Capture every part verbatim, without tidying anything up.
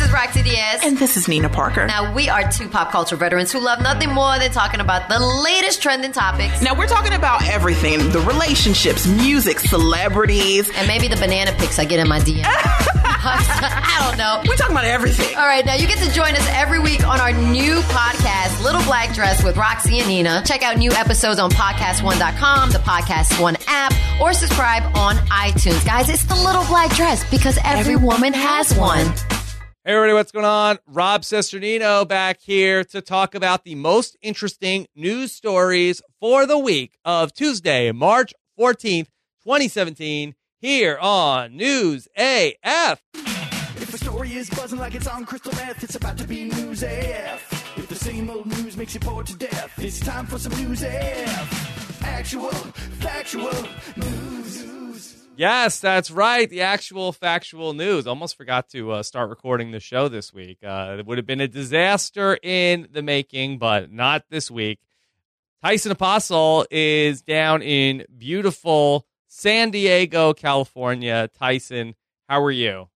is Roxy Diaz. And this is Nina Parker. Now, we are two pop culture veterans who love nothing more than talking about the latest trending topics. Now, we're talking about everything. The relationships, music, celebrities. And maybe the banana pics I get in my D Ms. I don't know. We're talking about everything. All right, now you get to join us every week on our new podcast, Little Black Dress with Roxy and Nina. Check out new episodes on podcast one dot com, the Podcast One app, or subscribe on iTunes. Guys, it's the Little Black Dress because every, every woman has one. Hey everybody, what's going on? Rob Cesternino back here to talk about the most interesting news stories for the week of Tuesday, March fourteenth, twenty seventeen, here on News A F. If the story is buzzing like it's on crystal meth, it's about to be News A F. If the same old news makes you bored to death, it's time for some News A F. Actual, factual news. Yes, that's right. The actual factual news. Almost forgot to uh, start recording the show this week. Uh, it would have been a disaster in the making, but not this week. Tyson Apostle is down in beautiful San Diego, California. Tyson, how are you?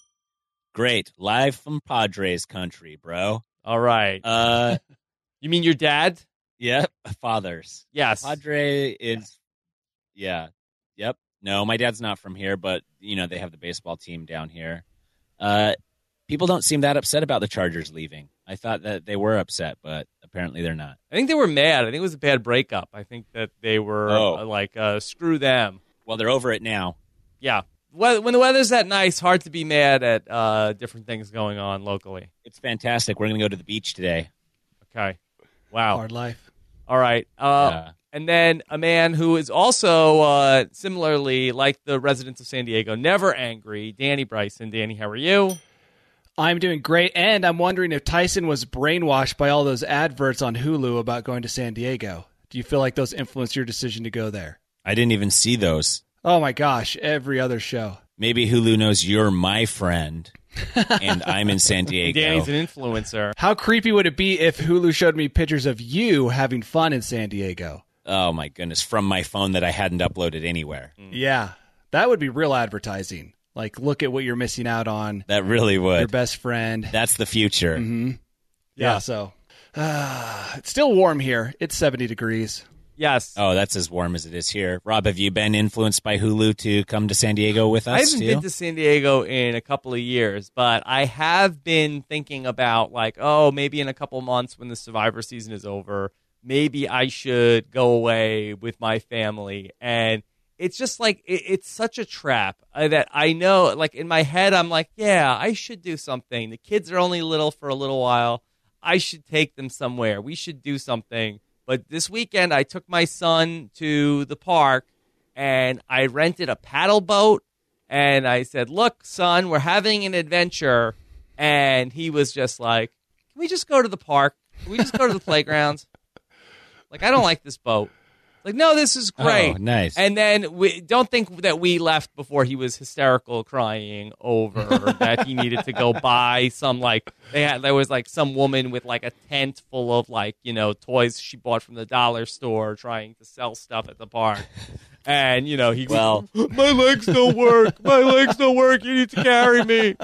Great. Live from Padres country, bro. All right. Uh, you mean your dad? Yep. Fathers. Yes. Padre is, yeah. Yep. No, my dad's not from here, but, you know, they have the baseball team down here. Uh, people don't seem that upset about the Chargers leaving. I thought that they were upset, but apparently they're not. I think they were mad. I think it was a bad breakup. I think that they were oh. uh, like, uh, screw them. Well, they're over it now. Yeah. When the weather's that nice, hard to be mad at uh, different things going on locally. It's fantastic. We're going to go to the beach today. Okay. Wow. Hard life. All right. Uh, yeah. And then a man who is also uh, similarly like the residents of San Diego, never angry, Danny Bryson. Danny, how are you? I'm doing great, and I'm wondering if Tyson was brainwashed by all those adverts on Hulu about going to San Diego. Do you feel like those influenced your decision to go there? I didn't even see those. Oh, my gosh, every other show. Maybe Hulu knows you're my friend, and I'm in San Diego. Danny's an influencer. How creepy would it be if Hulu showed me pictures of you having fun in San Diego? Oh, my goodness, from my phone that I hadn't uploaded anywhere. Mm. Yeah, that would be real advertising. Like, look at what you're missing out on. That really would. Your best friend. That's the future. Mm-hmm. Yeah, yeah, so uh, it's still warm here. It's seventy degrees. Yes. Oh, that's as warm as it is here. Rob, have you been influenced by Hulu to come to San Diego with us? I haven't too? been to San Diego in a couple of years, but I have been thinking about, like, oh, maybe in a couple months when the Survivor season is over, maybe I should go away with my family. And it's just like, it, it's such a trap uh, that I know, like, in my head, I'm like, yeah, I should do something. The kids are only little for a little while. I should take them somewhere. We should do something. But this weekend, I took my son to the park, and I rented a paddle boat, and I said, look, son, we're having an adventure. And he was just like, can we just go to the park? Can we just go to the playgrounds? Like, I don't like this boat. Like, no, this is great. Oh, nice. And then we don't think that we left before he was hysterical crying over that he needed to go buy some, like, they had, there was, like, some woman with, like, a tent full of, like, you know, toys she bought from the dollar store trying to sell stuff at the park. And, you know, he well, my legs don't work. My legs don't work. You need to carry me.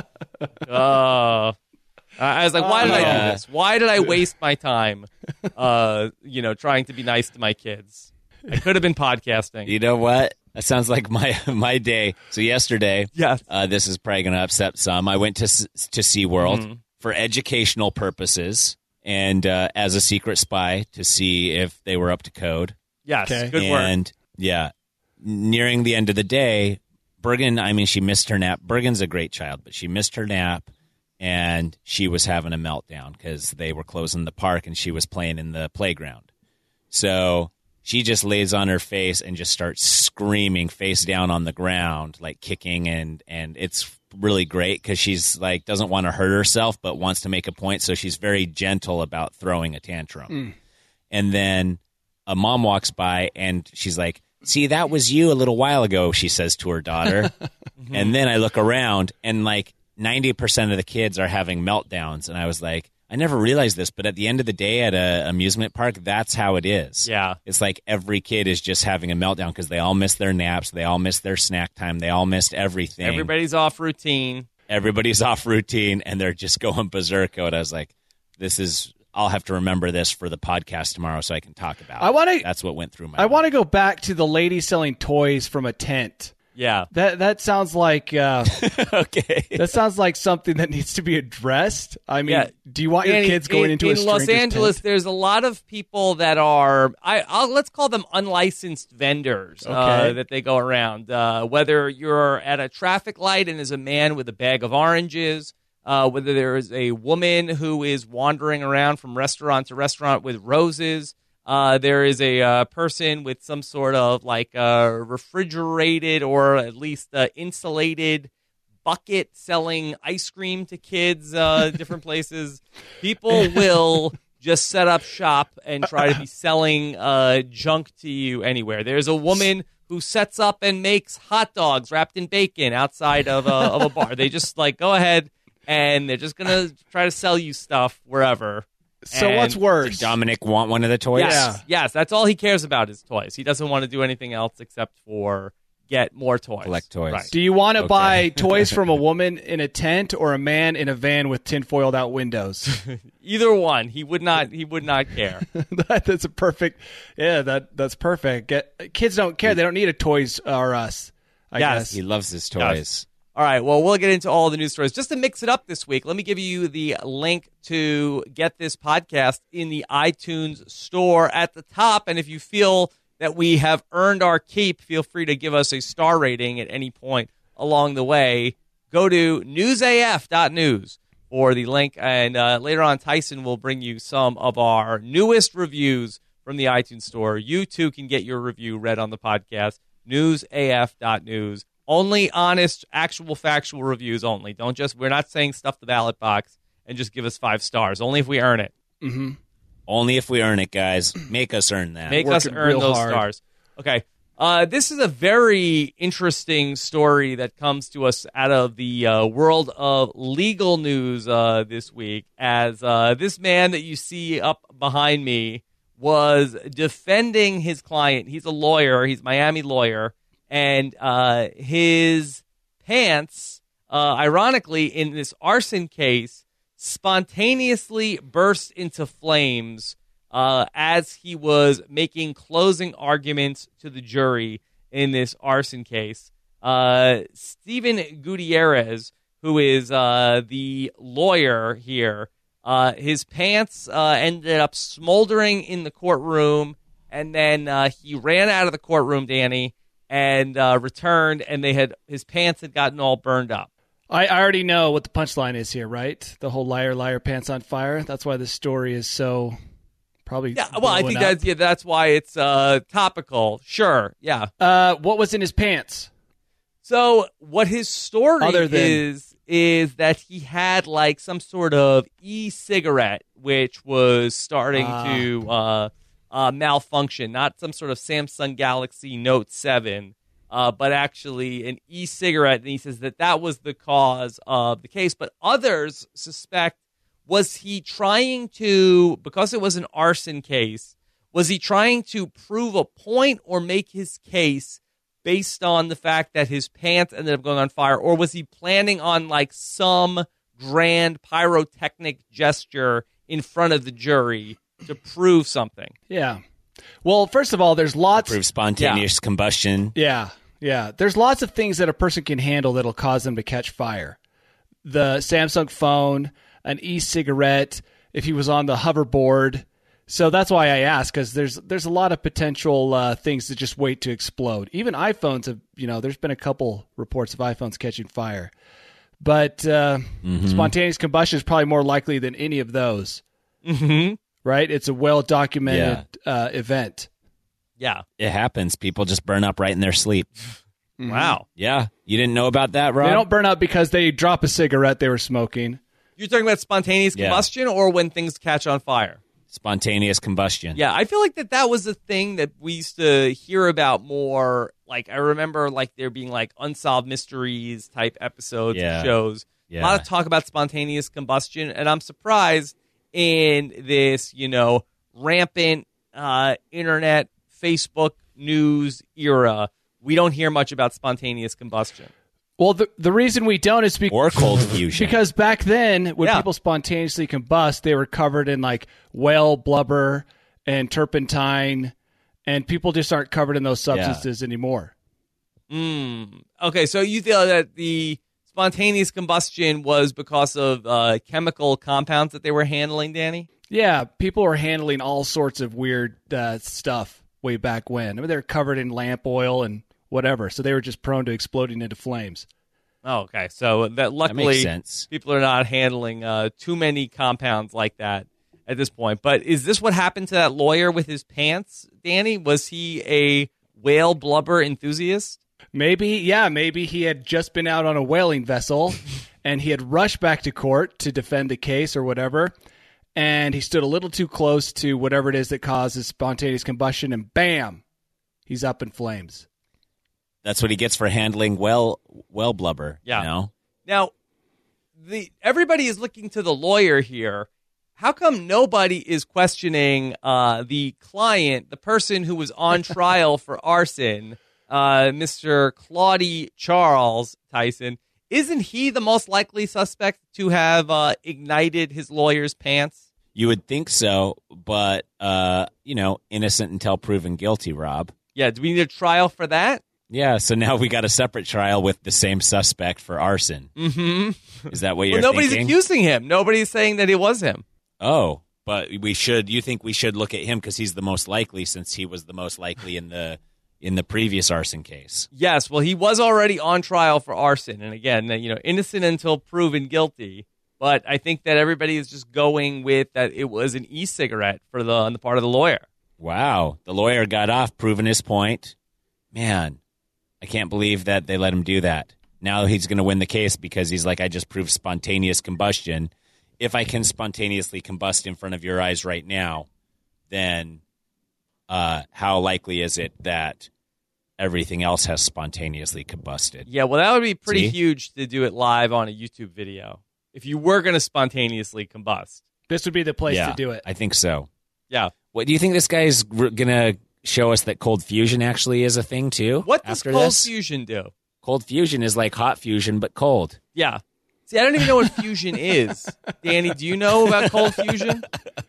Oh. I was like, why did I do this? Why did I waste my time, uh, you know, trying to be nice to my kids? I could have been podcasting. You know what? That sounds like my my day. So yesterday, yes. uh, this is probably going to upset some. I went to to SeaWorld mm-hmm. for educational purposes and uh, as a secret spy to see if they were up to code. Yes, okay. Good work. And, yeah, nearing the end of the day, Bergen, I mean, she missed her nap. Bergen's a great child, but she missed her nap, and she was having a meltdown because they were closing the park, and she was playing in the playground. So she just lays on her face and just starts screaming face down on the ground, like kicking, and, and it's really great because she's like doesn't want to hurt herself but wants to make a point, so she's very gentle about throwing a tantrum. Mm. And then a mom walks by and she's like, see, that was you a little while ago, she says to her daughter. Mm-hmm. And then I look around and like ninety percent of the kids are having meltdowns, and I was like, I never realized this, but at the end of the day at an amusement park, that's how it is. Yeah. It's like every kid is just having a meltdown because they all missed their naps. They all missed their snack time. They all missed everything. Everybody's off routine. everybody's off routine, and they're just going berserk. And I was like, this is, I'll have to remember this for the podcast tomorrow so I can talk about I wanna, it. That's what went through my I mind. want to go back to the lady selling toys from a tent. Yeah. That that sounds like uh, Okay. that sounds like something that needs to be addressed. I mean, Yeah. do you want your And kids going in, into in a Los stranger's Angeles? tent? There's a lot of people that are I I'll, let's call them unlicensed vendors uh, Okay. that they go around. Uh, whether you're at a traffic light and there's a man with a bag of oranges, uh, whether there is a woman who is wandering around from restaurant to restaurant with roses. Uh, there is a uh, person with some sort of like uh, refrigerated or at least uh, insulated bucket selling ice cream to kids, uh, different places. People will just set up shop and try to be selling uh, junk to you anywhere. There's a woman who sets up and makes hot dogs wrapped in bacon outside of a, of a bar. They just like go ahead and they're just going to try to sell you stuff wherever. So And what's worse? Did Dominic want one of the toys? Yes, Yeah. yes, that's all he cares about is toys. He doesn't want to do anything else except for get more toys. Collect toys. Right. Do you want to Okay. buy toys from a woman in a tent or a man in a van with tinfoiled out windows? Either one. He would not he would not care. that, that's a perfect. Yeah, that that's perfect. Get, kids don't care. They don't need a Toys R Us. I Yes. guess. He loves his toys. All right, well, we'll get into all the news stories. Just to mix it up this week, let me give you the link to get this podcast in the iTunes store at the top. And if you feel that we have earned our keep, feel free to give us a star rating at any point along the way. Go to newsaf dot news for the link. And uh, later on, Tyson will bring you some of our newest reviews from the iTunes store. You, too, can get your review read on the podcast, newsaf dot news. Only honest, actual, factual reviews only. Don't just, we're not saying stuff the ballot box and just give us five stars. Only if we earn it. Only if we earn it, guys. Make us earn that. Make us Working earn real those hard. stars. Okay. Uh, this is a very interesting story that comes to us out of the uh, world of legal news uh, this week, as uh, this man that you see up behind me was defending his client. He's a lawyer. He's a Miami lawyer. And uh, his pants, uh, ironically, in this arson case, spontaneously burst into flames uh, as he was making closing arguments to the jury in this arson case. Uh, Stephen Gutierrez, who is uh, the lawyer here, uh, his pants uh, ended up smoldering in the courtroom, and then uh, he ran out of the courtroom, Danny, and uh, returned, and they had his pants had gotten all burned up. I, I already know what the punchline is here, right? The whole liar, liar, pants on fire. That's why this story is so probably. Yeah, well, I blowing think up. that's yeah, that's why it's uh, topical. Sure, yeah. Uh, what was in his pants? So what his story Other than- is is that he had like some sort of e-cigarette, which was starting Ah. to uh, uh, malfunction. Not some sort of Samsung Galaxy Note seven. Uh, but actually an e-cigarette, and he says that that was the cause of the case. But others suspect, was he trying to, because it was an arson case, was he trying to prove a point or make his case based on the fact that his pants ended up going on fire, or was he planning on like some grand pyrotechnic gesture in front of the jury to prove something? Yeah. Well, first of all, there's lots. Prove spontaneous combustion. Yeah, yeah. There's lots of things that a person can handle that'll cause them to catch fire. The Samsung phone, an e-cigarette, if he was on the hoverboard. So that's why I asked, because there's there's a lot of potential uh, things that just wait to explode. Even iPhones have, you know, there's been a couple reports of iPhones catching fire. But uh, Mm-hmm. spontaneous combustion is probably more likely than any of those. Mm-hmm. Right? It's a well-documented uh, event. Yeah. It happens. People just burn up right in their sleep. Wow. Yeah. You didn't know about that, Rob? They don't burn up because they drop a cigarette they were smoking. You're talking about spontaneous Yeah. combustion or when things catch on fire? Spontaneous combustion. Yeah, I feel like that that was a thing that we used to hear about more. Like, I remember like there being like unsolved mysteries type episodes Yeah. and shows. Yeah. A lot of talk about spontaneous combustion, and I'm surprised in this, you know, rampant uh, internet, Facebook news era, we don't hear much about spontaneous combustion. Well, the the reason we don't is because or cold fusion. because back then, when Yeah. people spontaneously combust, they were covered in like whale blubber and turpentine, and people just aren't covered in those substances anymore. Mm. Okay, so you feel that the spontaneous combustion was because of uh, chemical compounds that they were handling, Danny? Yeah, people were handling all sorts of weird uh, stuff way back when. I mean, they were covered in lamp oil and whatever, so they were just prone to exploding into flames. Oh, okay. So that luckily makes sense. people are not handling uh, too many compounds like that at this point. But is this what happened to that lawyer with his pants, Danny? Was he a whale blubber enthusiast? Maybe, yeah, maybe he had just been out on a whaling vessel and he had rushed back to court to defend the case or whatever, and he stood a little too close to whatever it is that causes spontaneous combustion, and bam, he's up in flames. That's what he gets for handling well, well blubber. Yeah. You know? Now, the everybody is looking to the lawyer here. How come nobody is questioning uh, the client, the person who was on trial for arson, uh, Mister Claudie Charles Tyson? Isn't he the most likely suspect to have uh, ignited his lawyer's pants? You would think so, but, uh, you know, innocent until proven guilty, Rob. Yeah, do we need a trial for that? Yeah, so now we got a separate trial with the same suspect for arson. Mm-hmm. Is that what Well, you're nobody's thinking? accusing him. Nobody's saying that it was him. Oh, but we should. You think we should look at him because he's the most likely, since he was the most likely in the in the previous arson case. Yes, well, he was already on trial for arson, and again, you know, innocent until proven guilty. But I think that everybody is just going with that it was an e-cigarette for the on the part of the lawyer. Wow, the lawyer got off, proving his point. Man, I can't believe that they let him do that. Now he's going to win the case because he's like, I just proved spontaneous combustion. If I can spontaneously combust in front of your eyes right now, then uh, how likely is it that everything else has spontaneously combusted? Yeah, well, that would be pretty See? huge to do it live on a YouTube video if you were going to spontaneously combust. This would be the place yeah, to do it. I think so. Yeah. What do you think this guy's going to show us that cold fusion actually is a thing too? What does after cold this? fusion do? Cold fusion is like hot fusion, but cold. Yeah. See, I don't even know what fusion is. Danny, do you know about cold fusion?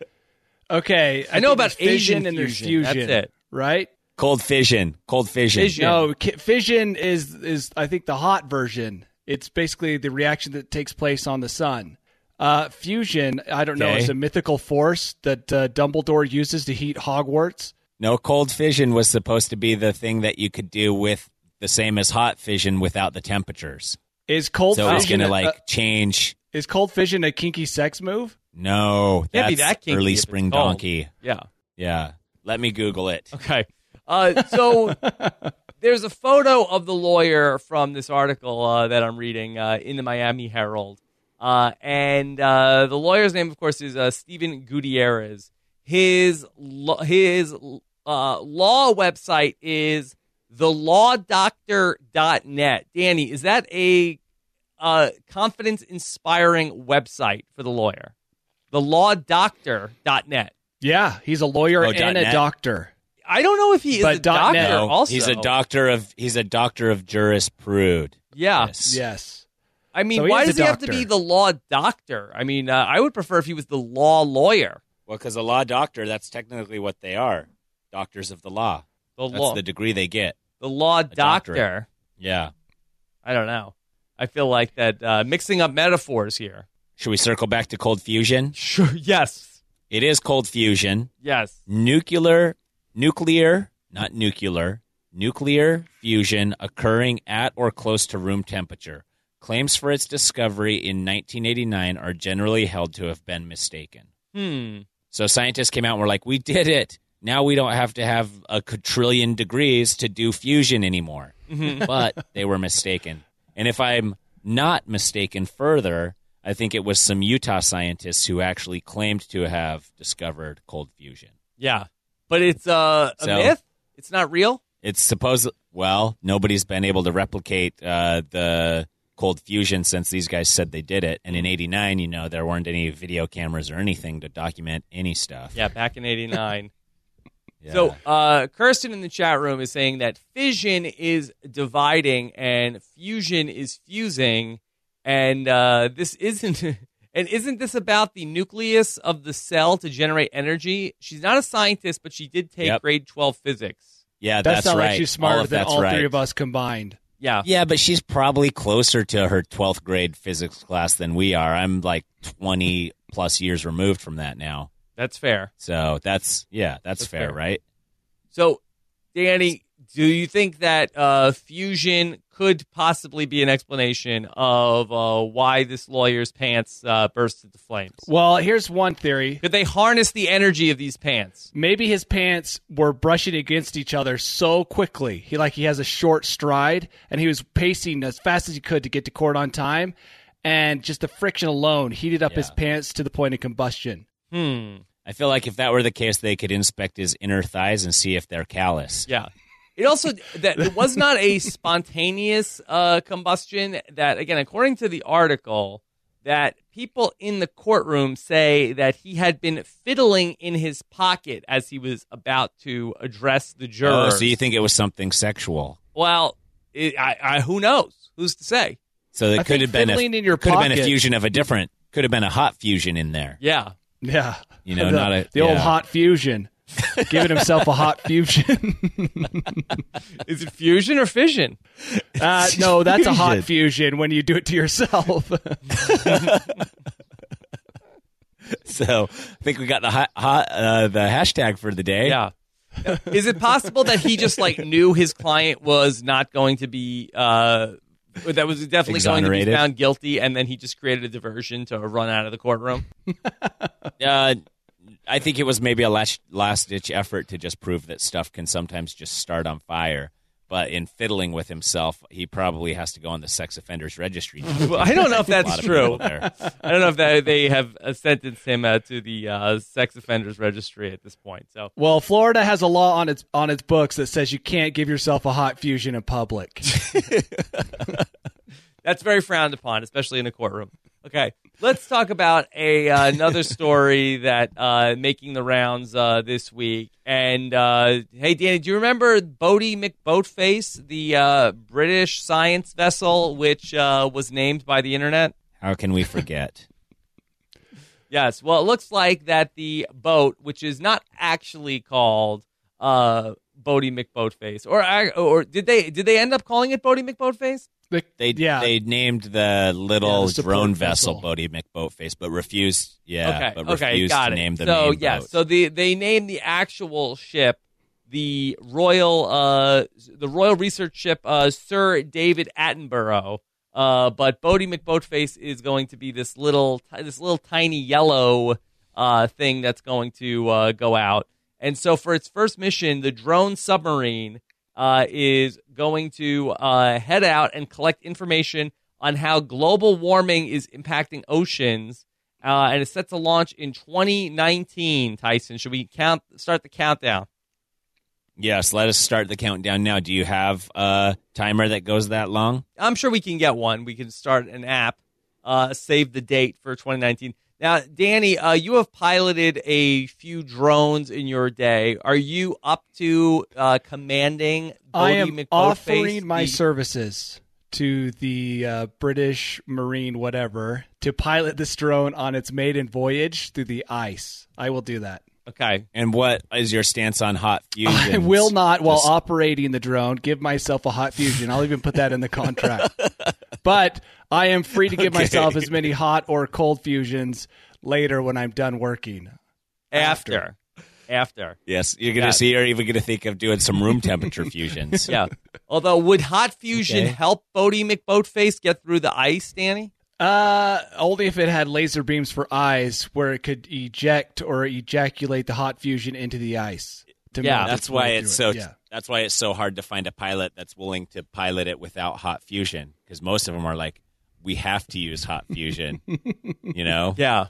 Okay, I know think about there's fission Asian and there's fusion. fusion. That's it. Right? Cold fission. Cold fission. Fission. No, ki- fission is is I think the hot version. It's basically the reaction that takes place on the sun. Uh, fusion, I don't know, Okay. is a mythical force that uh, Dumbledore uses to heat Hogwarts. No, cold fission was supposed to be the thing that you could do with the same as hot fission without the temperatures. Is cold So it's fission going to a- like uh, change. is cold fission a kinky sex move? No, Can't that's be that kinky early if it's spring cold. donkey. Yeah. Yeah. Let me Google it. Okay. Uh, so there's a photo of the lawyer from this article uh, that I'm reading uh, in the Miami Herald. Uh, and uh, the lawyer's name, of course, is uh, Stephen Gutierrez. His, lo- his uh, law website is the law doctor dot net. Danny, is that a uh, confidence-inspiring website for the lawyer? the law doctor dot net. Yeah, he's a lawyer Oh, and dot a net? doctor. I don't know if he is But a dot doctor net. No, also. he's a doctor of he's a doctor of jurisprudence. Yeah. Yes. I mean, So he why is a does he have to doctor. be the law doctor? I mean, uh, I would prefer if he was the law lawyer. Well, because a law doctor, that's technically what they are. Doctors of the law. The That's law, the degree they get. the law doctor. doctorate. Yeah. I don't know. I feel like that uh, mixing up metaphors here. Should we circle back to cold fusion? Sure. Yes. It is cold fusion. Yes. Nuclear, nuclear, not nuclear, nuclear fusion occurring at or close to room temperature. Claims for its discovery in nineteen eighty-nine are generally held to have been mistaken. Hmm. So scientists came out and were like, we did it. Now we don't have to have a quadrillion degrees to do fusion anymore. But they were mistaken. And if I'm not mistaken further, I think it was some Utah scientists who actually claimed to have discovered cold fusion. Yeah. But it's uh, a So- myth? It's not real? It's supposed, well, nobody's been able to replicate uh, the cold fusion since these guys said they did it. And in eighty-nine, you know, there weren't any video cameras or anything to document any stuff. Yeah, back in eighty-nine. Yeah. So, uh, Kirsten in the chat room is saying that fission is dividing and fusion is fusing, and uh, this isn't. And isn't this about the nucleus of the cell to generate energy? She's not a scientist, but she did take Yep. grade twelve physics. Yeah, That that's sounds right. like she's all smarter of than that's all right. three of us combined. Yeah. Yeah, but she's probably closer to her twelfth grade physics class than we are. I'm like twenty plus years removed from that now. That's fair. So that's, yeah, that's, That's fair, fair. right? So, Danny, do you think that uh, fusion could possibly be an explanation of uh, why this lawyer's pants uh, burst into flames? Well, here's one theory. Could they harness the energy of these pants? Maybe his pants were brushing against each other so quickly. He like he has a short stride, and he was pacing as fast as he could to get to court on time, and just the friction alone heated up his Yeah. pants to the point of combustion. Hmm. I feel like if that were the case, they could inspect his inner thighs and see if they're callous. Yeah. It also that it was not a spontaneous uh, combustion. That again, according to the article, that people in the courtroom say that he had been fiddling in his pocket as he was about to address the Oh, jurors. so you think it was something sexual? Well, it, I, I, who knows? Who's to say? So it I could think have been a, fiddling in your could have been a pocket- fusion of a different, could have been a hot fusion in there. Yeah. Yeah, You know, the, not a- the old yeah. hot fusion, giving himself a hot fusion. Is it fusion or fission? Uh, no, that's a hot Fusion. fusion when you do it to yourself. So I think we got the hot, hot uh, the hashtag for the day. Yeah. Is it possible that he just like knew his client was not going to be uh that was definitely going to be Exonerated. found guilty, and then he just created a diversion to run out of the courtroom? Uh, I think it was maybe a last last ditch effort to just prove that stuff can sometimes just start on fire. But in fiddling with himself, he probably has to go on the sex offenders registry. Well, I don't know if A lot that's of true. people there. I don't know if that, they have uh, sentenced him uh, to the uh, sex offenders registry at this point. So Well, Florida has a law on its on its books that says you can't give yourself a hot fusion in public. that's very frowned upon, especially in a courtroom. Okay, let's talk about a uh, another story that uh, making the rounds uh, this week. And uh, hey, Danny, do you remember Bodie McBoatface, the uh, British science vessel, which uh, was named by the internet? How can we forget? Yes. Well, it looks like that the boat, which is not actually called uh, Bodie McBoatface, or or did they did they end up calling it Bodie McBoatface? The- They yeah, they named the little Yeah, the support drone vessel vessel. Bodie McBoatface, but refused. Yeah, Okay, but okay, refused got to it. name the so main yeah, boat. so the they named the actual ship the Royal uh the Royal Research Ship uh, Sir David Attenborough. Uh, but Bodie McBoatface is going to be this little this little tiny yellow uh thing that's going to uh, go out. And so for its first mission, the drone submarine uh, is going to uh, head out and collect information on how global warming is impacting oceans. Uh, and it's set to launch in twenty nineteen, Tyson. Should we count? Start the countdown? Yes, let us start the countdown now. Do you have a timer that goes that long? I'm sure we can get one. We can start an app, uh, save the date for twenty nineteen. Now, Danny, uh, you have piloted a few drones in your day. Are you up to uh, commanding I Bodie am McBoatface, offering my the- services to the uh, British Marine whatever to pilot this drone on its maiden voyage through the ice. I will do that. Okay. And what is your stance on hot fusion? I will not, while Just- operating the drone, give myself a hot fusion. I'll even put that in the contract. But I am free to give Okay. myself as many hot or cold fusions later when I'm done working. After. After. Yes, you're gonna Yeah. see. You're even gonna think of doing some room temperature fusions. Yeah. Although, would hot fusion Okay. help Bodie McBoatface get through the ice, Danny? Uh, only if it had laser beams for eyes where it could eject or ejaculate the hot fusion into the ice. To Yeah. melt That's its why way it's through so. it. Yeah. That's why it's so hard to find a pilot that's willing to pilot it without hot fusion, because most of them are like, we have to use hot fusion. You know. Yeah.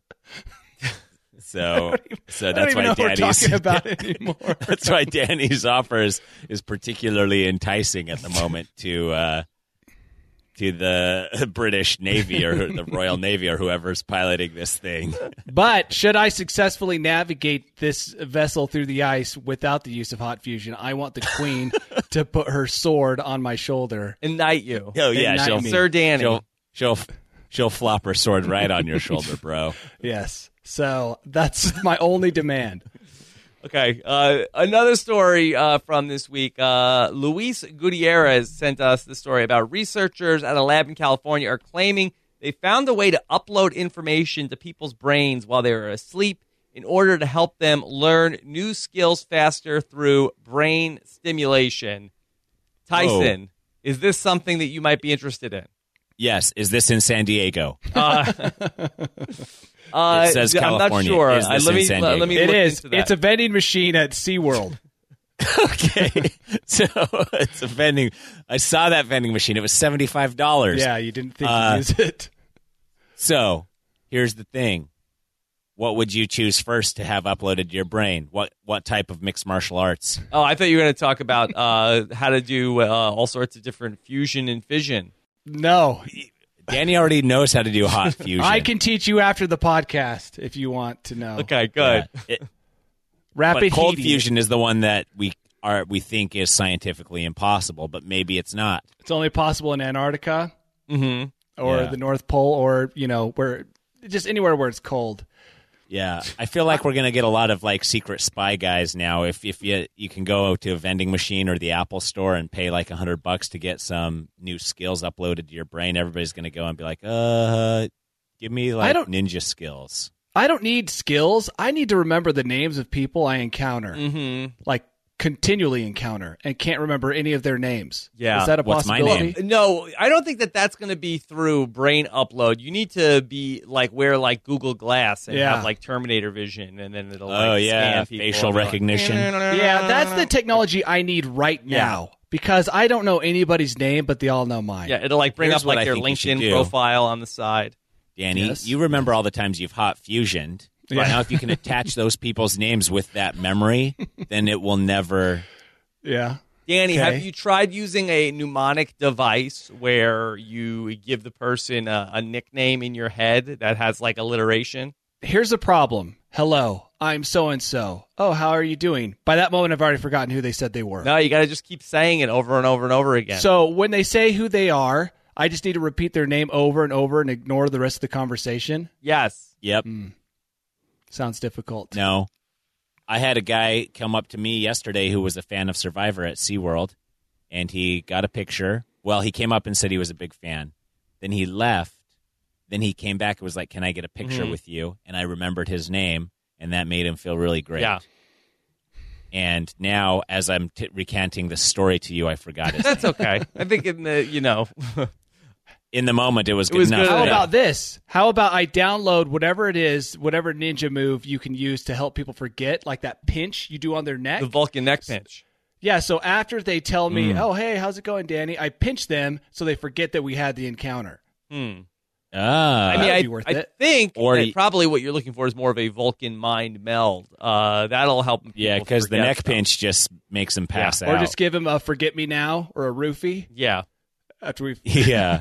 So, so I don't that's even why know what we're Danny's. talking about anymore. That's why Danny's offer is, is particularly enticing at the moment to uh, to the British Navy or the Royal Navy or whoever's piloting this thing. But should I successfully navigate this vessel through the ice without the use of hot fusion, I want the queen to put her sword on my shoulder. And knight you. Oh yeah, Ignite she'll me. Sir Danny. she'll she'll she'll flop her sword right on your shoulder, bro. Yes. So that's my only demand. Okay, uh, another story uh, from this week. Uh, Luis Gutierrez sent us the story about researchers at a lab in California are claiming they found a way to upload information to people's brains while they were asleep in order to help them learn new skills faster through brain stimulation. Tyson, Whoa. Is this something that you might be interested in? Yes. Is this in San Diego? Uh, uh, It says I'm not California. sure. Is Uh, this let in me San let, let Diego? me It look is. into that. It's a vending machine at SeaWorld. Okay. So it's a vending. I saw that vending machine. It was seventy-five dollars. Yeah, you didn't think Uh, to use it. So here's the thing. What would you choose first to have uploaded to your brain? What what type of mixed martial arts? Oh, I thought you were going to talk about uh, how to do uh, all sorts of different fusion and fission. No. Danny already knows how to do hot fusion. I can teach you after the podcast if you want to know. Okay, good. Yeah. It- Rapid but cold heating. fusion is the one that we are we think is scientifically impossible, but maybe it's not. It's only possible in Antarctica Mm-hmm. or Yeah. the North Pole or, you know, where just anywhere where it's cold. Yeah, I feel like we're gonna get a lot of like secret spy guys now. If if you you can go to a vending machine or the Apple Store and pay like a hundred bucks to get some new skills uploaded to your brain, everybody's gonna go and be like, uh, give me like don't- ninja skills. I don't need skills. I need to remember the names of people I encounter, Mm-hmm. like continually encounter, and can't remember any of their names. Yeah. Is that a What's my possibility? name? No, I don't think that that's going to be through brain upload. You need to be like wear like Google Glass and Yeah. have like Terminator vision, and then it'll Oh like, yeah, scan people facial and be like, recognition. Yeah, that's the technology I need right Yeah. now because I don't know anybody's name, but they all know mine. Yeah, it'll like bring Here's up what like I their think you should LinkedIn do. profile on the side. Danny, Yes. you remember all the times you've hot fusioned. Right Yeah. now, if you can attach those people's names with that memory, then it will never. Yeah. Danny, Okay. have you tried using a mnemonic device where you give the person a, a nickname in your head that has like alliteration? Here's the problem. Hello, I'm so and so. Oh, how are you doing? By that moment, I've already forgotten who they said they were. No, you got to just keep saying it over and over and over again. So when they say who they are, I just need to repeat their name over and over and ignore the rest of the conversation. yes. Yep. Sounds difficult. No. I had a guy come up to me yesterday who was a fan of Survivor at SeaWorld, and he got a picture. Well, he came up and said he was a big fan. Then he left. Then he came back and was like, can I get a picture Mhm. with you? And I remembered his name, and that made him feel really great. Yeah. And now, as I'm t- recanting the story to you, I forgot his That's okay. I think in the, you know, In the moment, it was good was enough. good How Yeah. about this? How about I download whatever it is, whatever ninja move you can use to help people forget, like that pinch you do on their neck? the Vulcan neck pinch. Yeah, so after they tell me, Mm. oh, hey, how's it going, Danny? I pinch them so they forget that we had the encounter. Hmm. Ah. I mean, that'd I, be worth I it. think Or that y- probably what you're looking for is more of a Vulcan mind meld. Uh, that'll help. yeah, people because the forget neck stuff. pinch just makes him pass out. Or just give him a forget me now or a roofie Yeah. after we've yeah.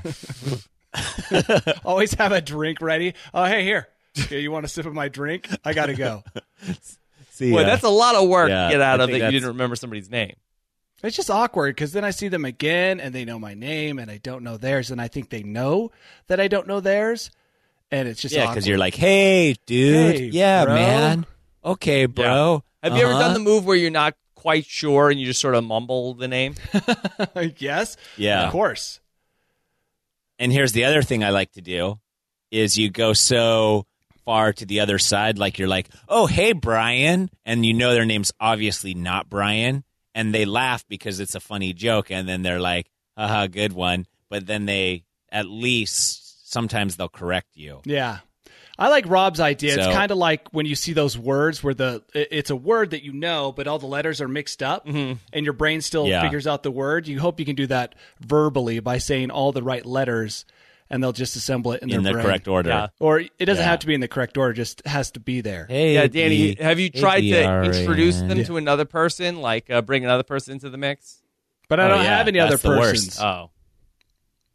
always have a drink ready. Oh, hey, here. Here, you want a sip of my drink? I got to go. See, Boy, ya. that's a lot of work Yeah, to get out I of think that you that's- didn't remember somebody's name. It's just awkward because then I see them again and they know my name and I don't know theirs. And I think they know that I don't know theirs. And it's just Yeah, awkward. because you're like, hey, dude. Hey, yeah, bro. man. Okay, bro. Have you ever Uh-huh. done the move where you're not quite sure and you just sort of mumble the name? yes. Yeah. Of course. And here's the other thing I like to do is you go so far to the other side, like you're like, oh, hey, Brian. And you know their name's obviously not Brian. And they laugh because it's a funny joke. And then they're like, haha, good one. But then they, at least, sometimes they'll correct you. Yeah. I like Rob's idea. It's So- kind of like when you see those words where the it- it's a word that you know, but all the letters are mixed up and your brain still Yeah. figures out the word. You hope you can do that verbally by saying all the right letters and they'll just assemble it in, In their the brain. correct order. Yeah. Or it doesn't Yeah. have to be in the correct order, it just has to be there. Hey, Yeah, Danny, D- have you hey, tried to D R A N. introduce them to another person, like uh, bring another person into the mix? But I Oh, don't yeah, have any other that's the worst. persons. Oh.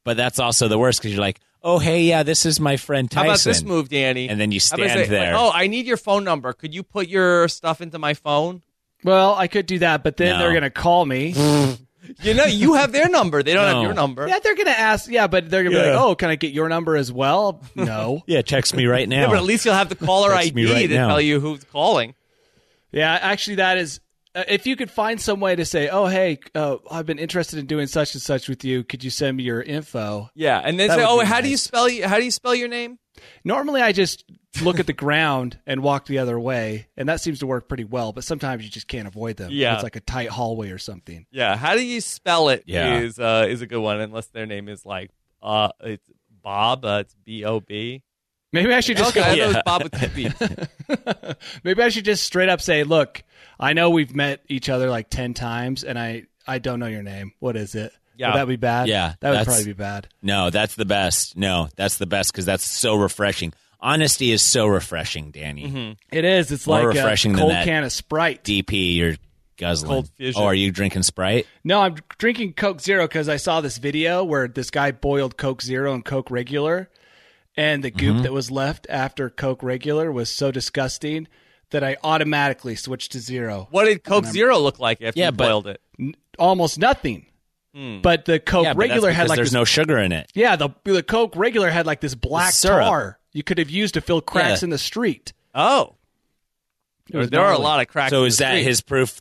But that's also the worst because you're like, oh, hey, yeah, this is my friend Tyson. How about this move, Danny? And then you How about stand say, there. like, oh, I need your phone number. Could you put your stuff into my phone? Well, I could do that, but then No. they're going to call me. You know, you have their number. They don't No. have your number. Yeah, they're going to ask. Yeah, but they're going to be Yeah. like, oh, can I get your number as well? No. Yeah, text me right now. Yeah, but at least you'll have the caller Text I me D right to now. tell you who's calling. Yeah, actually, that is. Uh, if you could find some way to say, oh, hey, uh, I've been interested in doing such and such with you. Could you send me your info? Yeah, and then That say, would oh, be how do you nice. spell you? How do you spell your name? Normally, I just look at the ground and walk the other way, and that seems to work pretty well. But sometimes you just can't avoid them. Yeah. It's like a tight hallway or something. Yeah, how do you spell it? Yeah. Is uh, is a good one, unless their name is like uh, it's Bob. Uh, it's B O B. Maybe I should just Okay, I go. thought it was Yeah. Bob with two B's. Maybe I should just straight up say, look, I know we've met each other like ten times, and I, I don't know your name. What is it? Yeah. Would that be bad? Yeah, That would that's- probably be bad. No, that's the best. No, that's the best because that's so refreshing. Honesty is so refreshing, Danny. Mm-hmm. It is. It's More like refreshing a than cold that. can of Sprite. D P, you're guzzling. Cold Fission. Oh, are you drinking Sprite? No, I'm drinking Coke Zero because I saw this video where this guy boiled Coke Zero and Coke Regular, and the goop Mm-hmm. that was left after Coke Regular was so disgusting that I automatically switched to Zero. What did Coke Zero look like after Yeah, you but- boiled it? N- Almost nothing. But the Coke Yeah, but Regular that's had because like there's this, no sugar in it. yeah, the the Coke Regular had like this black syrup. tar you could have used to fill cracks Yeah. in the street. Oh, It was there are a gnarly. lot of cracks. So in is the that street. his proof?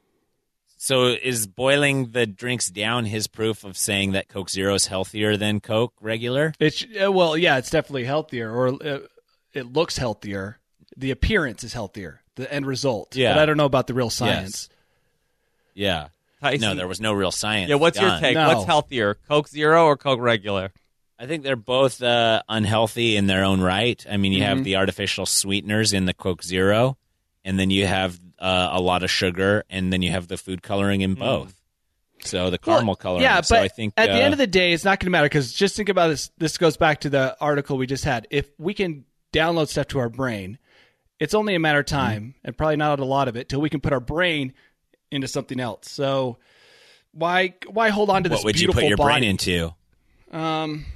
So is boiling the drinks down his proof of saying that Coke Zero is healthier than Coke Regular? It's uh, well, yeah, it's definitely healthier, or uh, it looks healthier. The appearance is healthier. The end result. Yeah. But I don't know about the real science. Yeah. Tyson? No, there was no real science. Yeah, what's your done. take? No. What's healthier, Coke Zero or Coke Regular? I think they're both uh, unhealthy in their own right. I mean, you Mm-hmm. have the artificial sweeteners in the Coke Zero, and then you have uh, a lot of sugar, and then you have the food coloring in both. So the caramel Well, coloring. Yeah, so but I think at uh, the end of the day, it's not going to matter because just think about this. This goes back to the article we just had. If we can download stuff to our brain, it's only a matter of time, Mm-hmm. and probably not a lot of it, till we can put our brain into something else. So why why hold on to this what would you beautiful put your body? brain into? Um,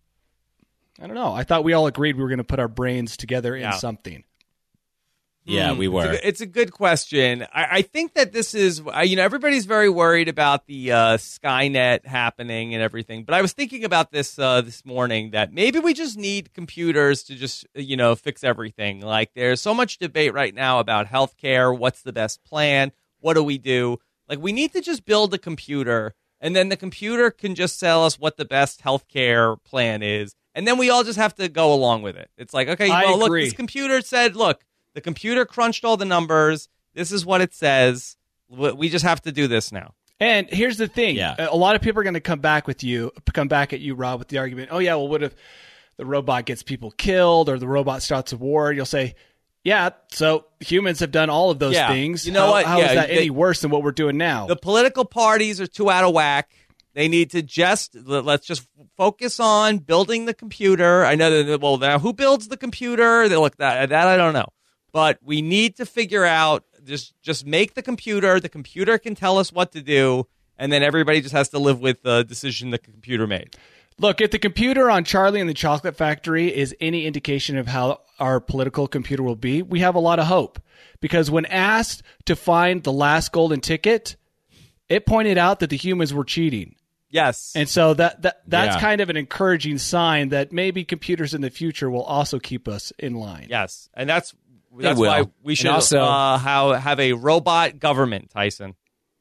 I don't know. I thought we all agreed we were going to put our brains together in Yeah. something. Yeah, we It's were. a, it's a good question. I, I think that this is, uh, you know, everybody's very worried about the uh, Skynet happening and everything. But I was thinking about this uh, this morning that maybe we just need computers to just, you know, fix everything. Like there's so much debate right now about healthcare. What's the best plan? What do we do? Like we need to just build a computer, and then the computer can just tell us what the best healthcare plan is. And then we all just have to go along with it. It's like, okay, I well, look, agree. this computer said, look, the computer crunched all the numbers. This is what it says. We just have to do this now. And here's the thing: Yeah. a lot of people are going to come back with you, come back at you, Rob, with the argument. Oh yeah, well, what if the robot gets people killed or the robot starts a war? You'll say, yeah, so humans have done all of those Yeah. things. You know how, what? How is Yeah, that they- any worse than what we're doing now? The political parties are too out of whack. They need to just let's just focus on building the computer. I know that. Well, now who builds the computer? They look that that I don't know, but we need to figure out just just make the computer. The computer can tell us what to do, and then everybody just has to live with the decision the computer made. Look, if the computer on Charlie and the Chocolate Factory is any indication of how our political computer will be, we have a lot of hope. Because when asked to find the last golden ticket, it pointed out that the humans were cheating. Yes, And so that, that that's Yeah. kind of an encouraging sign that maybe computers in the future will also keep us in line. yes, and that's that's will. why we And should also- uh, how have a robot government, Tyson.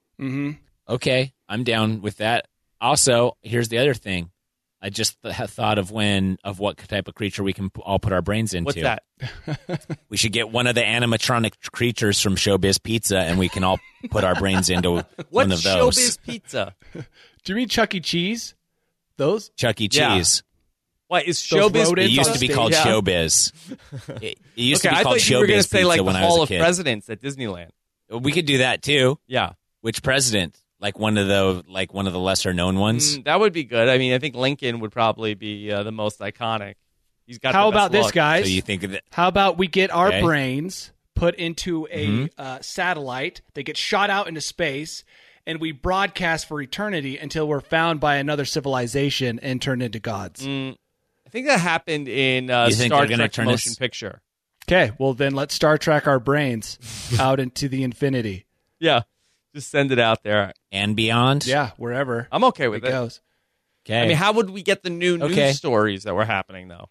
Okay, I'm down with that. Also, here's the other thing. I just th- had thought of when of what type of creature we can p- all put our brains into. What's that? We should get one of the animatronic creatures from Showbiz Pizza, and we can all put our brains into one What's of those. Showbiz Pizza? Do you mean Chuck E. Cheese? Those? Chuck E. Yeah. Cheese. What is Those Showbiz rodents It Pizza? used to be stage. called Yeah. Showbiz. It, it used Okay, to I be called thought you were going to Showbiz say Pizza like when the I was Hall a of kid. Presidents at Disneyland. We could do that too. Yeah, Which president? Like one of the like one of the lesser known ones. Mm, that would be good. I mean, I think Lincoln would probably be uh, the most iconic. He's got. How the best about this, look. guys? So you think of that? How about we get our Okay. brains put into a Mm-hmm. uh, satellite? They get shot out into space, and we broadcast for eternity until we're found by another civilization and turned into gods. Mm, I think that happened in uh, You think Star they're gonna Trek turn motion us- picture. Okay, well then let's Star Trek our brains out into the infinity. Yeah, just send it out there. And beyond? Yeah, wherever I'm okay with it it. goes. Okay. I mean, how would we get the new Okay. news stories that were happening, though?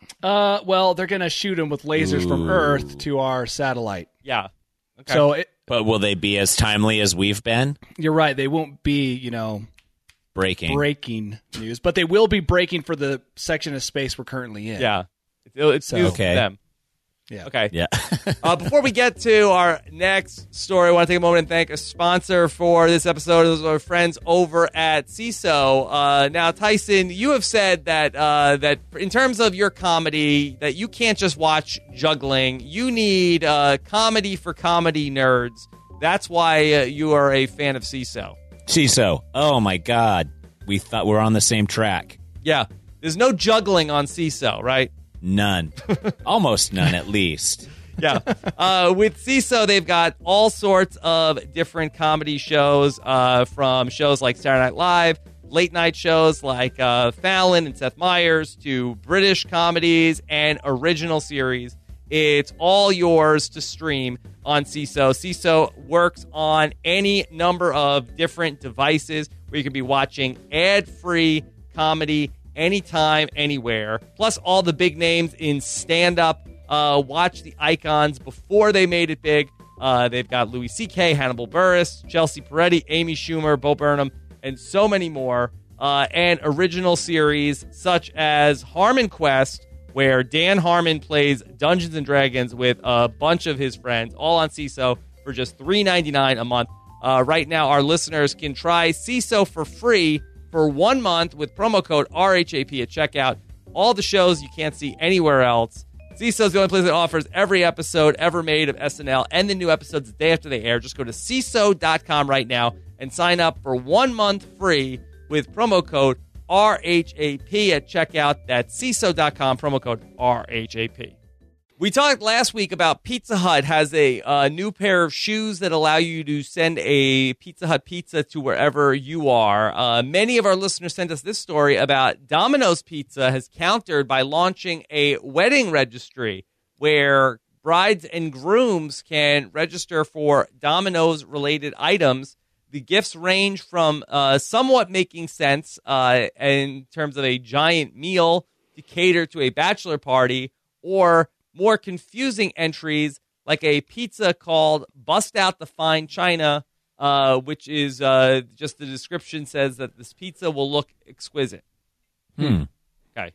Uh, well, they're gonna shoot them with lasers from Ooh. Earth to our satellite. Yeah. Okay. So it, but will they be as timely as we've been? you're right; they won't be, you know, Breaking. breaking news, but they will be breaking for the section of space we're currently in. yeah, it's, it's So- news Okay. to them. Yeah. Okay. Yeah. uh, before we get to our next story, I want to take a moment and thank a sponsor for this episode. Those are our friends over at C I S O. Uh, now, Tyson, you have said that uh, that in terms of your comedy, that you can't just watch juggling. You need uh, comedy for comedy nerds. That's why uh, you are a fan of C I S O. C I S O. Oh, my God. We thought we were on the same track. Yeah. There's no juggling on C I S O, right? None. Almost none, at least. Yeah. Uh, with C I S O, they've got all sorts of different comedy shows, uh, from shows like Saturday Night Live, late night shows like uh, Fallon and Seth Meyers, to British comedies and original series. It's all yours to stream on C I S O. C I S O works on any number of different devices where you can be watching ad-free comedy anytime, anywhere. Plus all the big names in stand-up. Uh, watch the icons before they made it big. Uh, they've got Louis C K, Hannibal Buress, Chelsea Peretti, Amy Schumer, Bo Burnham, and so many more. Uh, and original series such as Harmon Quest, where Dan Harmon plays Dungeons and Dragons with a bunch of his friends, all on C I S O for just three dollars and ninety-nine cents a month. Uh, right now, our listeners can try C I S O for free for one month with promo code R H A P at checkout. All the shows you can't see anywhere else. C I S O is the only place that offers every episode ever made of S N L and the new episodes the day after they air. Just go to C I S O dot com right now and sign up for one month free with promo code R H A P at checkout. That's C I S O dot com, promo code R H A P. We talked last week about Pizza Hut has a uh, new pair of shoes that allow you to send a Pizza Hut pizza to wherever you are. Uh, many of our listeners sent us this story about Domino's Pizza has countered by launching a wedding registry where brides and grooms can register for Domino's-related items. The gifts range from uh, somewhat making sense uh, in terms of a giant meal to cater to a bachelor party, or more confusing entries like a pizza called Bust Out the Fine China, uh, which is uh, just the description says that this pizza will look exquisite. Hmm. Okay.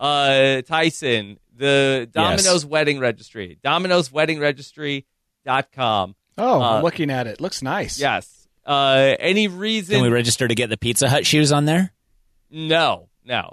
Uh, Tyson, the Domino's Yes. Wedding Registry, domino's wedding registry dot com. Oh, Uh, I'm looking at it. Looks nice. Yes. Uh, any reason? Can we register to get the Pizza Hut shoes on there? no, no.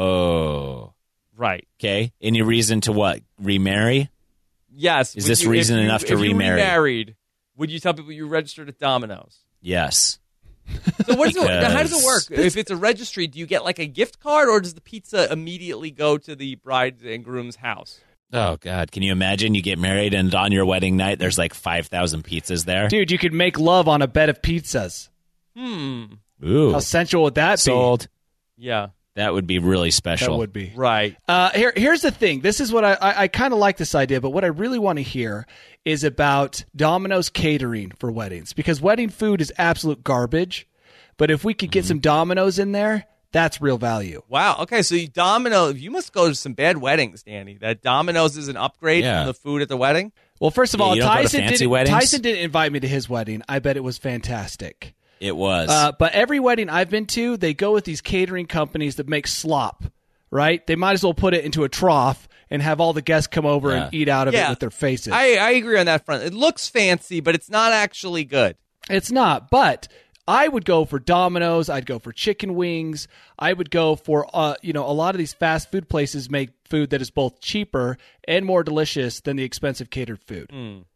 Oh. Right. Okay. Any reason to what? Remarry? Yes. Is would this you- if reason you- enough to if you remarry? remarried, would you tell people you registered at Domino's? Yes. So what is it, now how does it work? Because- If it's a registry, do you get like a gift card, or does the pizza immediately go to the bride and groom's house? Oh, God. Can you imagine you get married and on your wedding night there's like five thousand pizzas there? Dude, you could make love on a bed of pizzas. Hmm. Ooh. How sensual would that Sold. Yeah. That would be really be? special. That would be. Right. Uh, here, here's the thing. This is what I, I, I kind of like this idea, but what I really want to hear is about Domino's catering for weddings, because wedding food is absolute garbage. But if we could get some Domino's in there, that's real value. Wow. Okay. So you Domino, you must go to some bad weddings, Danny. That Domino's is an upgrade Yeah. from the food at the wedding. Well, first of Yeah, all, you don't go to Tyson fancy didn't, weddings? Tyson didn't invite me to his wedding. I bet it was fantastic. It was. Uh, but every wedding I've been to, they go with these catering companies that make slop, right? They might as well put it into a trough and have all the guests come over Yeah. and eat out of Yeah. it with their faces. I, I agree on that front. It looks fancy, but it's not actually good. It's not, but I would go for Domino's. I'd go for chicken wings. I would go for, uh, you know, a lot of these fast food places make food that is both cheaper and more delicious than the expensive catered food.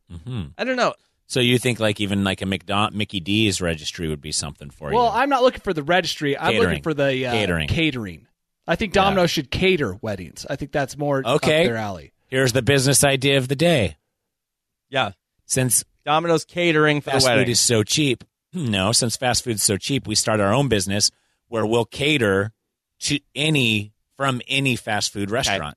I don't know. so you think like even like a McDon- Mickey D's registry would be something for Well, you? I'm not looking for the registry. I'm Catering. looking for the uh, Catering. catering. I think Domino's should cater weddings. I think that's more Okay. up their alley. Here's the business idea of the day. Yeah. Since Domino's catering for fast the wedding. food is so cheap, No, since fast food's so cheap, we start our own business where we'll cater to any from any fast food restaurant.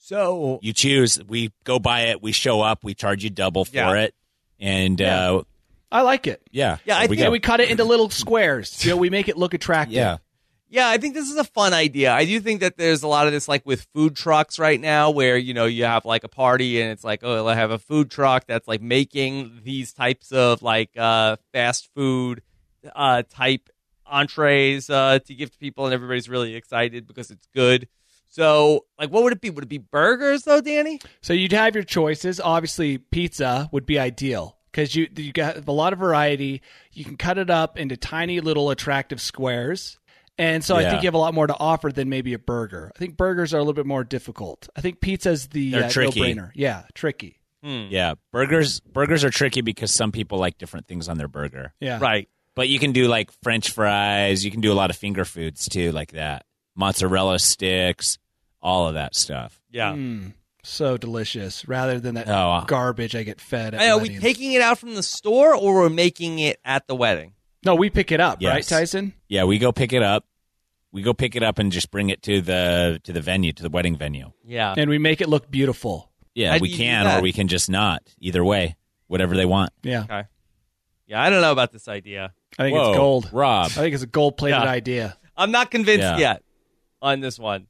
So You choose. We go buy it. We show up. We charge you double for Yeah. it. And Yeah. uh, I like it. yeah, Yeah, I there we think go. And we cut it into little squares. You know, we make it look attractive. yeah. Yeah, I think this is a fun idea. I do think that there's a lot of this, like with food trucks right now, where you know you have like a party and it's like, oh, I have a food truck that's like making these types of like uh, fast food uh, type entrees uh, to give to people, and everybody's really excited because it's good. So, like, what would it be? Would it be burgers though, Danny? So you'd have your choices. Obviously, pizza would be ideal because you you got a lot of variety. You can cut it up into tiny little attractive squares. And so I Yeah. think you have a lot more to offer than maybe a burger. I think burgers are a little bit more difficult. I think pizza's the They're uh, tricky. no-brainer. Yeah, tricky. Yeah, burgers burgers are tricky because some people like different things on their burger. Yeah. Right. But you can do like French fries. You can do a lot of finger foods too, like that. Mozzarella sticks, all of that stuff. Yeah. Mm, so delicious rather than that Oh. garbage I get fed at And are we weddings. taking it out from the store or we're making it at the wedding? No, we pick it up, Yes. right, Tyson? Yeah, we go pick it up. We go pick it up and just bring it to the to the venue, to the wedding venue. Yeah. And we make it look beautiful. Yeah, How do we you do can that? or we can just not. Either way, whatever they want. Yeah. Okay. Yeah, I don't know about this idea. I think Whoa, it's gold. Rob. I think it's a gold-plated Yeah. idea. I'm not convinced Yeah. yet on this one.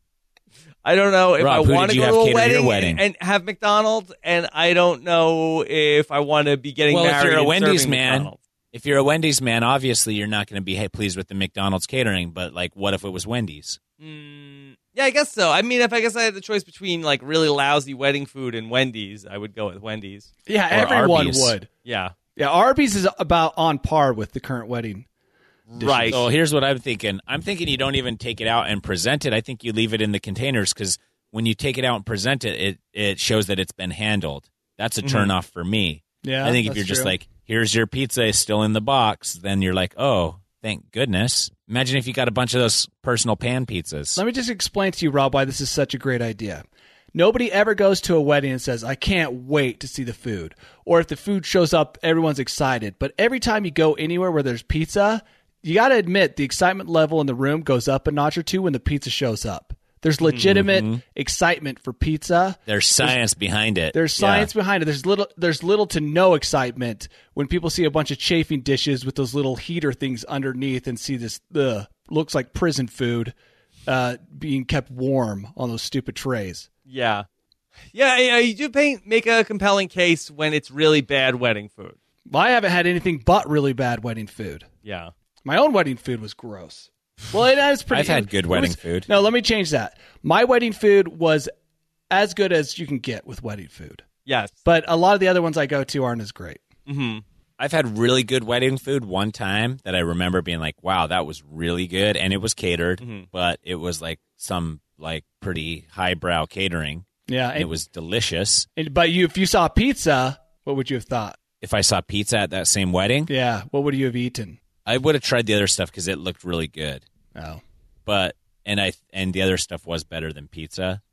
I don't know if Rob, I who want did to you go have to a cater wedding, your wedding? And, and have McDonald's, and I don't know if I want to be getting Well, married. if you're a and Wendy's serving man, McDonald's. if you're a Wendy's man, obviously you're not going to be hey, pleased with the McDonald's catering. But like, what if it was Wendy's? Mm, yeah, I guess so. I mean, if I guess I had the choice between like really lousy wedding food and Wendy's, I would go with Wendy's. Yeah, Or everyone Arby's. would. Yeah, Yeah, Arby's is about on par with the current wedding. right. So here's what I'm thinking. I'm thinking you don't even take it out and present it. I think you leave it in the containers because when you take it out and present it, it, it shows that it's been handled. That's a turn off for me. Yeah, I think if that's you're just true. like, here's your pizza, it's still in the box, then you're like, oh, thank goodness. Imagine if you got a bunch of those personal pan pizzas. Let me just explain to you, Rob, why this is such a great idea. Nobody ever goes to a wedding and says, I can't wait to see the food. Or if the food shows up, everyone's excited. But every time you go anywhere where there's pizza, you got to admit the excitement level in the room goes up a notch or two when the pizza shows up. There's legitimate Mm-hmm. excitement for pizza. There's science behind it. There's Yeah. science behind it. There's little there's little to no excitement when people see a bunch of chafing dishes with those little heater things underneath and see this ugh, looks like prison food uh, being kept warm on those stupid trays. Yeah, yeah, yeah. You do paint, make a compelling case when it's really bad wedding food. Well, I haven't had anything but really bad wedding food. Yeah. My own wedding food was gross. Well, it is pretty. I've had good it wedding was- food. No, let me change that. My wedding food was as good as you can get with wedding food, Yes. but a lot of the other ones I go to aren't as great. Mm-hmm. I've had really good wedding food one time that I remember being like, wow, that was really good. And it was catered, Mhm. but it was like some like pretty highbrow catering. Yeah, And and, it was delicious. and- but you, if you saw pizza, what would you have thought? If I saw pizza at that same wedding, Yeah, what would you have eaten? I would have tried the other stuff because it looked really good. Oh, But and I and the other stuff was better than pizza.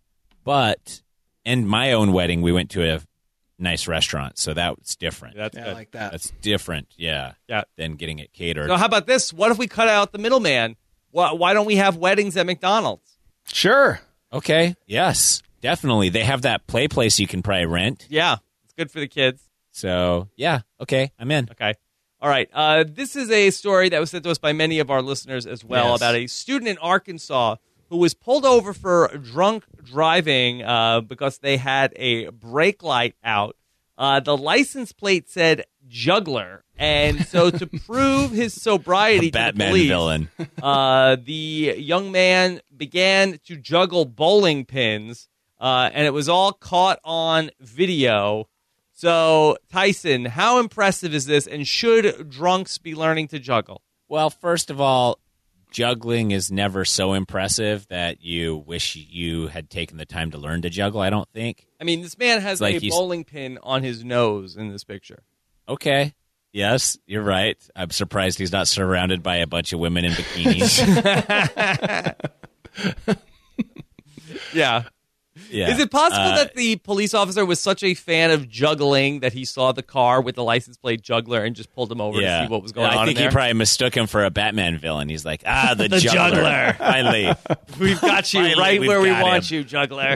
But in my own wedding, we went to a nice restaurant, so that's different. That's yeah, good. I like that. That's different, yeah. Yeah. Than getting it catered. So how about this? What if we cut out the middleman? Why, why don't we have weddings at McDonald's? Sure. Okay. Yes, definitely. They have that play place you can probably rent. Yeah, it's good for the kids. So yeah, okay, I'm in. Okay. All right. Uh, this is a story that was sent to us by many of our listeners as well Yes. about a student in Arkansas who was pulled over for drunk driving uh, because they had a brake light out. Uh, the license plate said juggler. And so to prove his sobriety A to the Batman police, villain. uh, the young man began to juggle bowling pins, uh, and it was all caught on video. So, Tyson, how impressive is this, and should drunks be learning to juggle? Well, first of all, juggling is never so impressive that you wish you had taken the time to learn to juggle, I don't think. I mean, this man has It's like a he's- bowling pin on his nose in this picture. Okay. Yes, you're right. I'm surprised he's not surrounded by a bunch of women in bikinis. Yeah. Yeah. Is it possible Uh, that the police officer was such a fan of juggling that he saw the car with the license plate juggler and just pulled him over yeah. to see what was going I on think in there? he probably mistook him for a Batman villain. He's like, ah, the, The juggler. juggler. Finally. We've got you Finally, right we've where we got want him. you, juggler.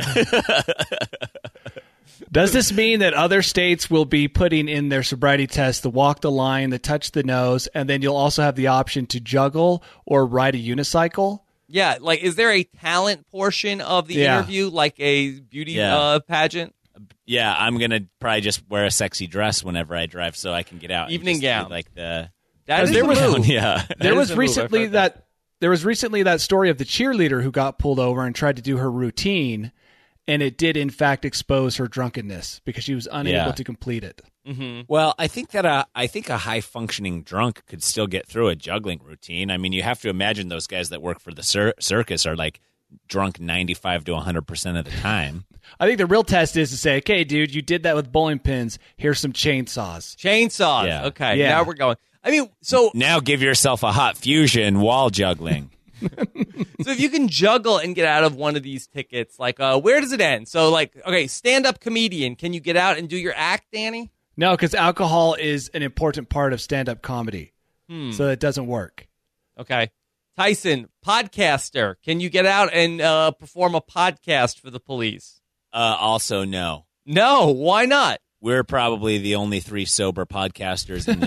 Does this mean that other states will be putting in their sobriety tests the walk the line, the touch the nose, and then you'll also have the option to juggle or ride a unicycle? Yeah, like, is there a talent portion of the Yeah. interview, like a beauty Yeah. uh, pageant? Yeah, I'm going to probably just wear a sexy dress whenever I drive so I can get out. and Evening just be gown. Like the... That is there the was- move. Yeah. That There is was the move. I've recently heard that there was recently that story of the cheerleader who got pulled over and tried to do her routine, and it did in fact expose her drunkenness because she was unable Yeah. to complete it. Well, I think that a, I think a high functioning drunk could still get through a juggling routine. I mean, you have to imagine those guys that work for the cir- circus are like drunk ninety-five to one hundred percent of the time. I think the real test is to say, okay, dude, you did that with bowling pins. Here's some chainsaws. Chainsaws. Yeah. Okay, Yeah. now we're going. I mean, so Now give yourself a hot fusion while juggling. so if you can juggle and get out of one of these tickets, like, uh, where does it end? So, like, okay, stand-up comedian, can you get out and do your act, Danny? No, because alcohol is an important part of stand-up comedy, so it doesn't work. Okay. Tyson, podcaster, can you get out and uh, perform a podcast for the police? Uh, also, no. No, why not? We're probably the only three sober podcasters in the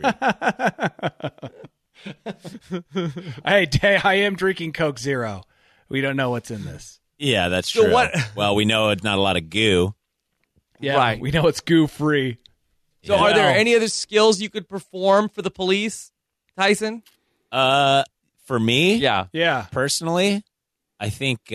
industry. Hey, Day, I am drinking Coke Zero. We don't know what's in this. Yeah, that's So true. what- Well, we know it's not a lot of goo. Yeah, Right. we know it's goo-free. So are there Well- any other skills you could perform for the police, Tyson? Uh, for me, Yeah. Yeah. personally, I think,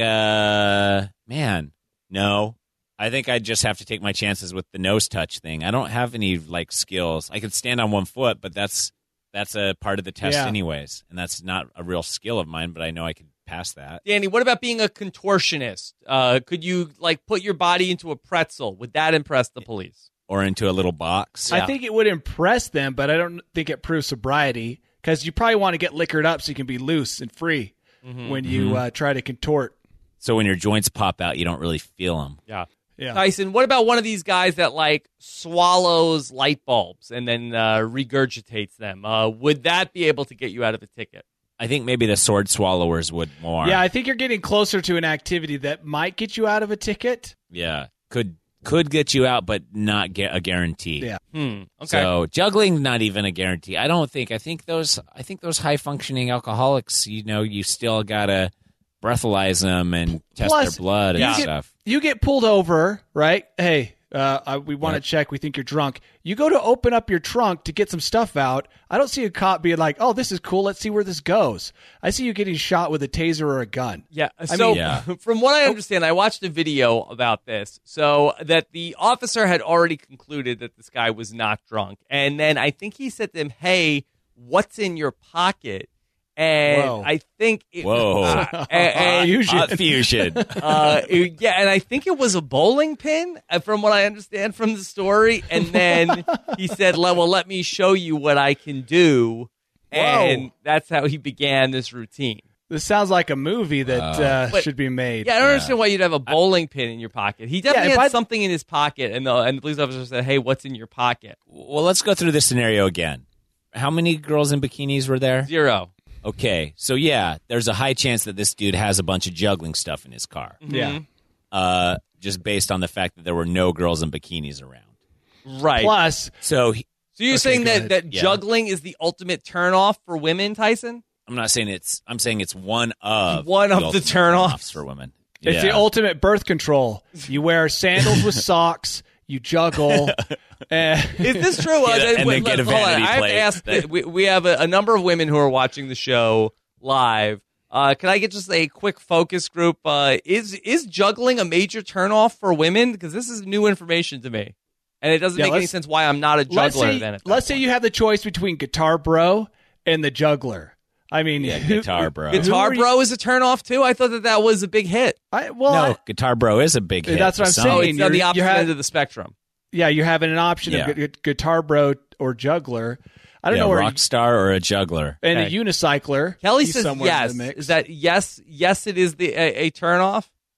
uh, man, no. I think I just have to take my chances with the nose touch thing. I don't have any like skills. I could stand on one foot, but that's that's a part of the test Yeah. anyways, and that's not a real skill of mine. But I know I could pass that. Danny, what about being a contortionist? Uh, could you, like, put your body into a pretzel? Would that impress the police? Or into a little box. I think it would impress them, but I don't think it proves sobriety because you probably want to get liquored up so you can be loose and free when you uh, try to contort. So when your joints pop out, you don't really feel them. Yeah. Yeah. Tyson, what about one of these guys that, like, swallows light bulbs and then uh, regurgitates them? Uh, would that be able to get you out of a ticket? I think maybe the sword swallowers would more. Yeah, I think you're getting closer to an activity that might get you out of a ticket. Yeah. Could could get you out, but not get a guarantee. Yeah. Hmm. Okay. So juggling, not even a guarantee. I don't think. I think those. I think those high functioning alcoholics. You know, you still gotta breathalyze them and test Plus, their blood and you get- stuff. You get pulled over, right? Hey, uh, I, we want to Yep. check. We think you're drunk. You go to open up your trunk to get some stuff out. I don't see a cop being like, "Oh, this is cool. Let's see where this goes." I see you getting shot with a taser or a gun. Yeah. I So, mean- Yeah. from what I understand, I watched a video about this. So that the officer had already concluded that this guy was not drunk, and then I think he said to him, "Hey, what's in your pocket?" And Whoa. I think, it, Whoa. uh, and, and, Fusion. Hot fusion. uh, it- yeah, and I think it was a bowling pin, uh, from what I understand from the story. And then he said, "Le- "Well, let me show you what I can do," and Whoa. that's how he began this routine. This sounds like a movie that uh, But- should be made. Yeah, I don't understand why you'd have a bowling pin in your pocket. He definitely if had I- something in his pocket, and the and the police officer said, "Hey, what's in your pocket?" Well, let's go through this scenario again. How many girls in bikinis were there? Zero. Okay, so yeah, there's a high chance that this dude has a bunch of juggling stuff in his car. Yeah. Uh, just based on the fact that there were no girls in bikinis around. Right. Plus, So he, so you're Okay, saying go that, ahead. that Yeah. juggling is the ultimate turnoff for women, Tyson? I'm not saying it's. I'm saying it's one of One of the ultimate turn-offs. turn-offs for women. it's Yeah. the ultimate birth control. You wear sandals with socks. You juggle. eh, Is this true? Get a- Uh, and wait, then get a hold on. vanity I have to plate. ask. that- we, we have a, a number of women who are watching the show live. Uh, can I get just a quick focus group? Uh, is is juggling a major turnoff for women? Because this is new information to me, and it doesn't Yeah, make any let's- sense why I'm not a let's juggler. say, then, at that let's say point. you have the choice between Guitar Bro and the Juggler. I mean, Yeah, who- Guitar Bro. who Guitar are you- Bro is a turnoff too. I thought that that was a big hit. I, well, No, I- Guitar Bro is a big hit. That's what for I'm some. saying. Oh, it's on the you're- opposite you have- end of the spectrum. yeah, you're having an option Yeah. of gu- Guitar Bro or Juggler. I don't Yeah, know where. rock star or a juggler. and Okay. a unicycler. Kelly He's says somewhere yes. in the mix. Is that yes? Yes, it is the a, a turnoff.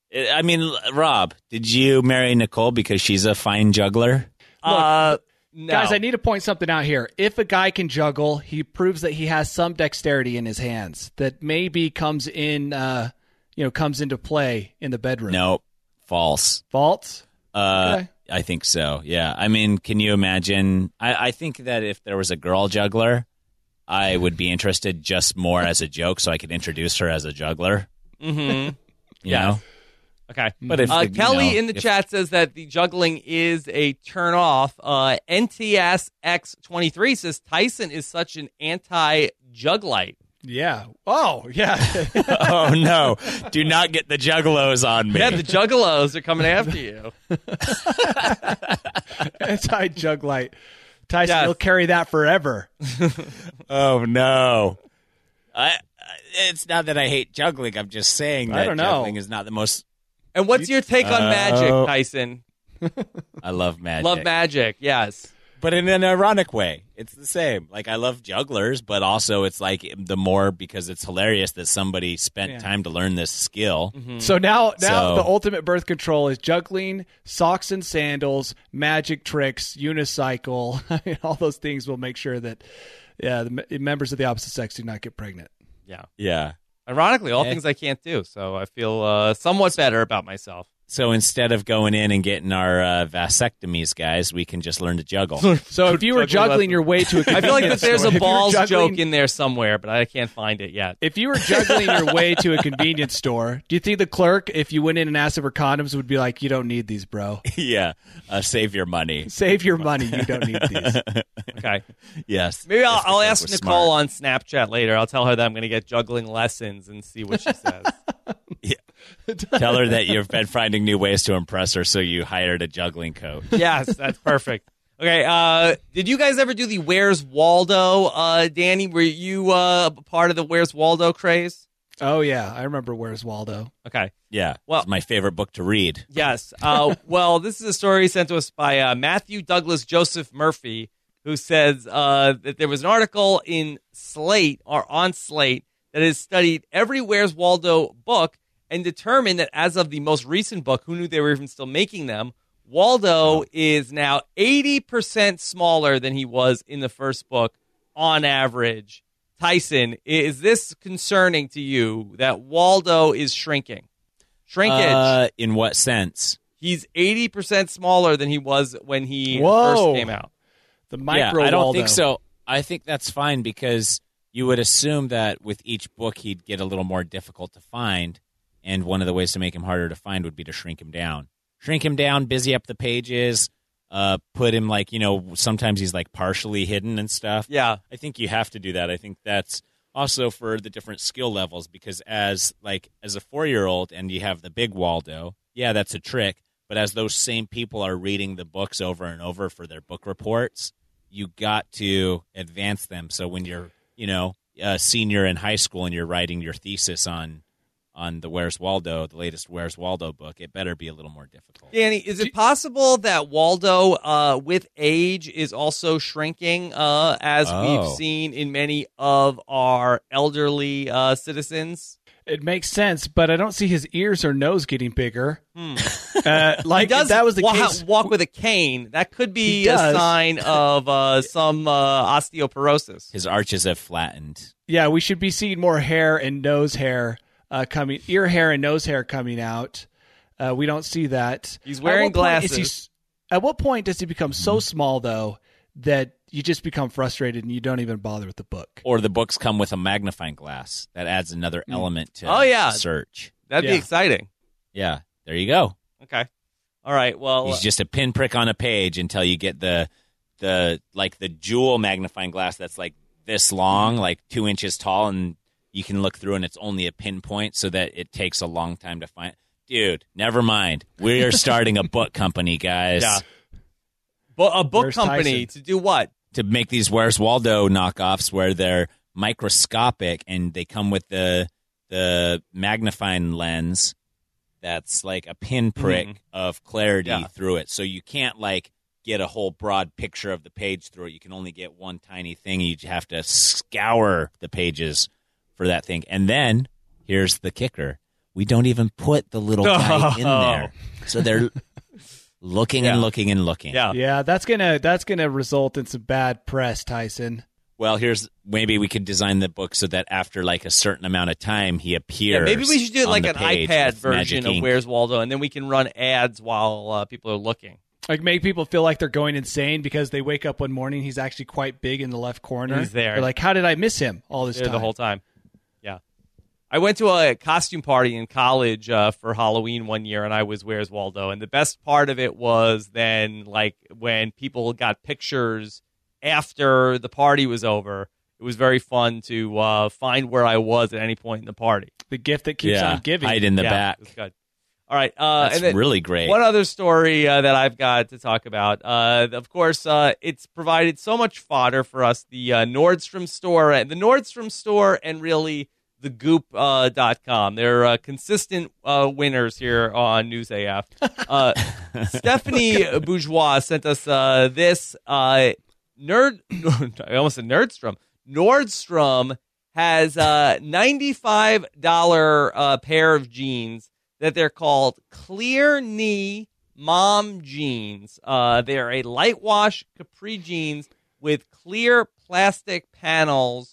I mean, Rob, did you marry Nicole because she's a fine juggler? Uh, no. Guys, I need to point something out here. If a guy can juggle, he proves that he has some dexterity in his hands that maybe comes in, uh, you know, comes into play in the bedroom. No, false. False? Uh, Okay. I think so. Yeah. I mean, can you imagine? I, I think that if there was a girl juggler, I would be interested just more as a joke, so I could introduce her as a juggler. Mm-hmm. You know? Okay. But if uh, the- you Kelly know, in the if- chat says that the juggling is a turn off. Uh, N T S X twenty-three says Tyson is such an anti-juglite. Yeah. Oh, yeah. Oh no! Do not get the juggalos on me. Yeah, the juggalos are coming after you. Anti-juglite. Tyson, Yes. he'll carry that forever. Oh no! I, I. It's not that I hate juggling. I'm just saying I that don't know. juggling is not the most. And what's your take on magic, Oh. Tyson? I love magic. Love magic, yes. But in an ironic way. It's the same. Like, I love jugglers, but also it's like the more because it's hilarious that somebody spent Yeah. time to learn this skill. So now, now So- the ultimate birth control is juggling, socks and sandals, magic tricks, unicycle. I mean, all those things will make sure that yeah, the me- members of the opposite sex do not get pregnant. Yeah. Yeah. Ironically, all Eh. things I can't do, so I feel uh, somewhat better about myself. So instead of going in and getting our uh, vasectomies, guys, we can just learn to juggle. So if you were Juggling juggling lessons. your way to a I feel like that convenience there's store- a if you were balls juggling- joke in there somewhere, but I can't find it yet. If you were juggling your way to a convenience store, do you think the clerk, if you went in and asked for condoms, would be like, "You don't need these, bro. Yeah. Uh, save your money. Save your money. You don't need these." Okay. Yes. Maybe I'll, That's I'll because ask we're Nicole smart. on Snapchat later. I'll tell her that I'm going to get juggling lessons and see what she says. Tell her that you've been finding new ways to impress her, so you hired a juggling coach. Yes, that's perfect. Okay, uh, did you guys ever do the Where's Waldo, uh, Danny? Were you uh, part of the Where's Waldo craze? Oh yeah, I remember. Where's Waldo? Okay. Yeah. Well- It's my favorite book to read. Yes. Uh, well, this is a story sent to us by uh, Matthew Douglas Joseph Murphy, who says uh, that there was an article in Slate or on Slate that has studied every Where's Waldo book and determined that as of the most recent book, who knew they were even still making them, Waldo is now eighty percent smaller than he was in the first book on average. Tyson, is this concerning to you that Waldo is shrinking? Shrinkage. Uh, in what sense? He's eighty percent smaller than he was when he Whoa. first came out. The micro yeah, I don't Waldo. think so. I think that's fine because you would assume that with each book he'd get a little more difficult to find, and one of the ways to make him harder to find would be to shrink him down. Shrink him down, busy up the pages, uh, put him like, you know, sometimes he's like partially hidden and stuff. Yeah. I think you have to do that. I think that's also for the different skill levels because as like as a four-year-old and you have the big Waldo, yeah, that's a trick. But as those same people are reading the books over and over for their book reports, you got to advance them. So when you're, you know, a senior in high school and you're writing your thesis on on the Where's Waldo, the latest Where's Waldo book, it better be a little more difficult. Danny, is it possible that Waldo, uh, with age, is also shrinking, uh, as Oh. we've seen in many of our elderly uh, citizens? it makes sense, but I don't see his ears or nose getting bigger. Hmm. Uh, like He does if that was the wa- case. walk with a cane. That could be He a does. sign of uh, some uh, osteoporosis. His arches have flattened. Yeah, we should be seeing more hair and nose hair uh, coming, ear hair and nose hair coming out. Uh, we don't see that. He's wearing At what point is he glasses. s- at what point does he become so small though that you just become frustrated and you don't even bother with the book? Or the books come with a magnifying glass. That adds another element to Oh, yeah. search. That'd Yeah. be exciting. Yeah, there you go. Okay. All right. Well, He's just a pinprick on a page until you get the the like the jewel magnifying glass that's like this long, like two inches tall, and you can look through and it's only a pinpoint, so that it takes a long time to find. Dude, never mind. We are starting a book company, guys. Yeah. But a book Where's company Tyson? to do what? To make these Where's Waldo knockoffs where they're microscopic and they come with the the magnifying lens that's like a pinprick Mhm. of clarity Yeah. through it. So you can't like get a whole broad picture of the page through it. You can only get one tiny thing. You have to scour the pages for that thing. And then here's the kicker. we don't even put the little guy in there. So they're looking Yeah. and looking and looking. Yeah. Yeah, that's gonna that's gonna result in some bad press, Tyson. Well, here's maybe we could design the book so that after like a certain amount of time, he Yeah, appears. maybe we should do it on like the an page iPad with version magic of ink. Where's Waldo, and then we can run ads while uh, people are looking. Like make people feel like they're going insane because they wake up one morning, he's actually quite big in the left corner. He's there. They're like, how did I miss him all this There time? the whole time. Yeah. I went to a costume party in college uh, for Halloween one year, and I was Where's Waldo. And the best part of it was then, like, when people got pictures after the party was over, it was very fun to uh, find where I was at any point in the party. The gift that keeps Yeah, on giving. hide in the Yeah, back. it was good. All right. Uh, That's and then really great. One other story uh, that I've got to talk about. Uh, of course, uh, it's provided so much fodder for us. The uh, Nordstrom store, and the Nordstrom store, and really the Goop uh, dot com. They're uh, consistent uh, winners here on News A F. Uh, Stephanie Bourgeois sent us uh, this uh, nerd. I almost said Nerdstrom. Nordstrom has a ninety-five dollars uh, pair of jeans that they're called Clear Knee Mom Jeans. Uh, they're a light wash capri jeans with clear plastic panels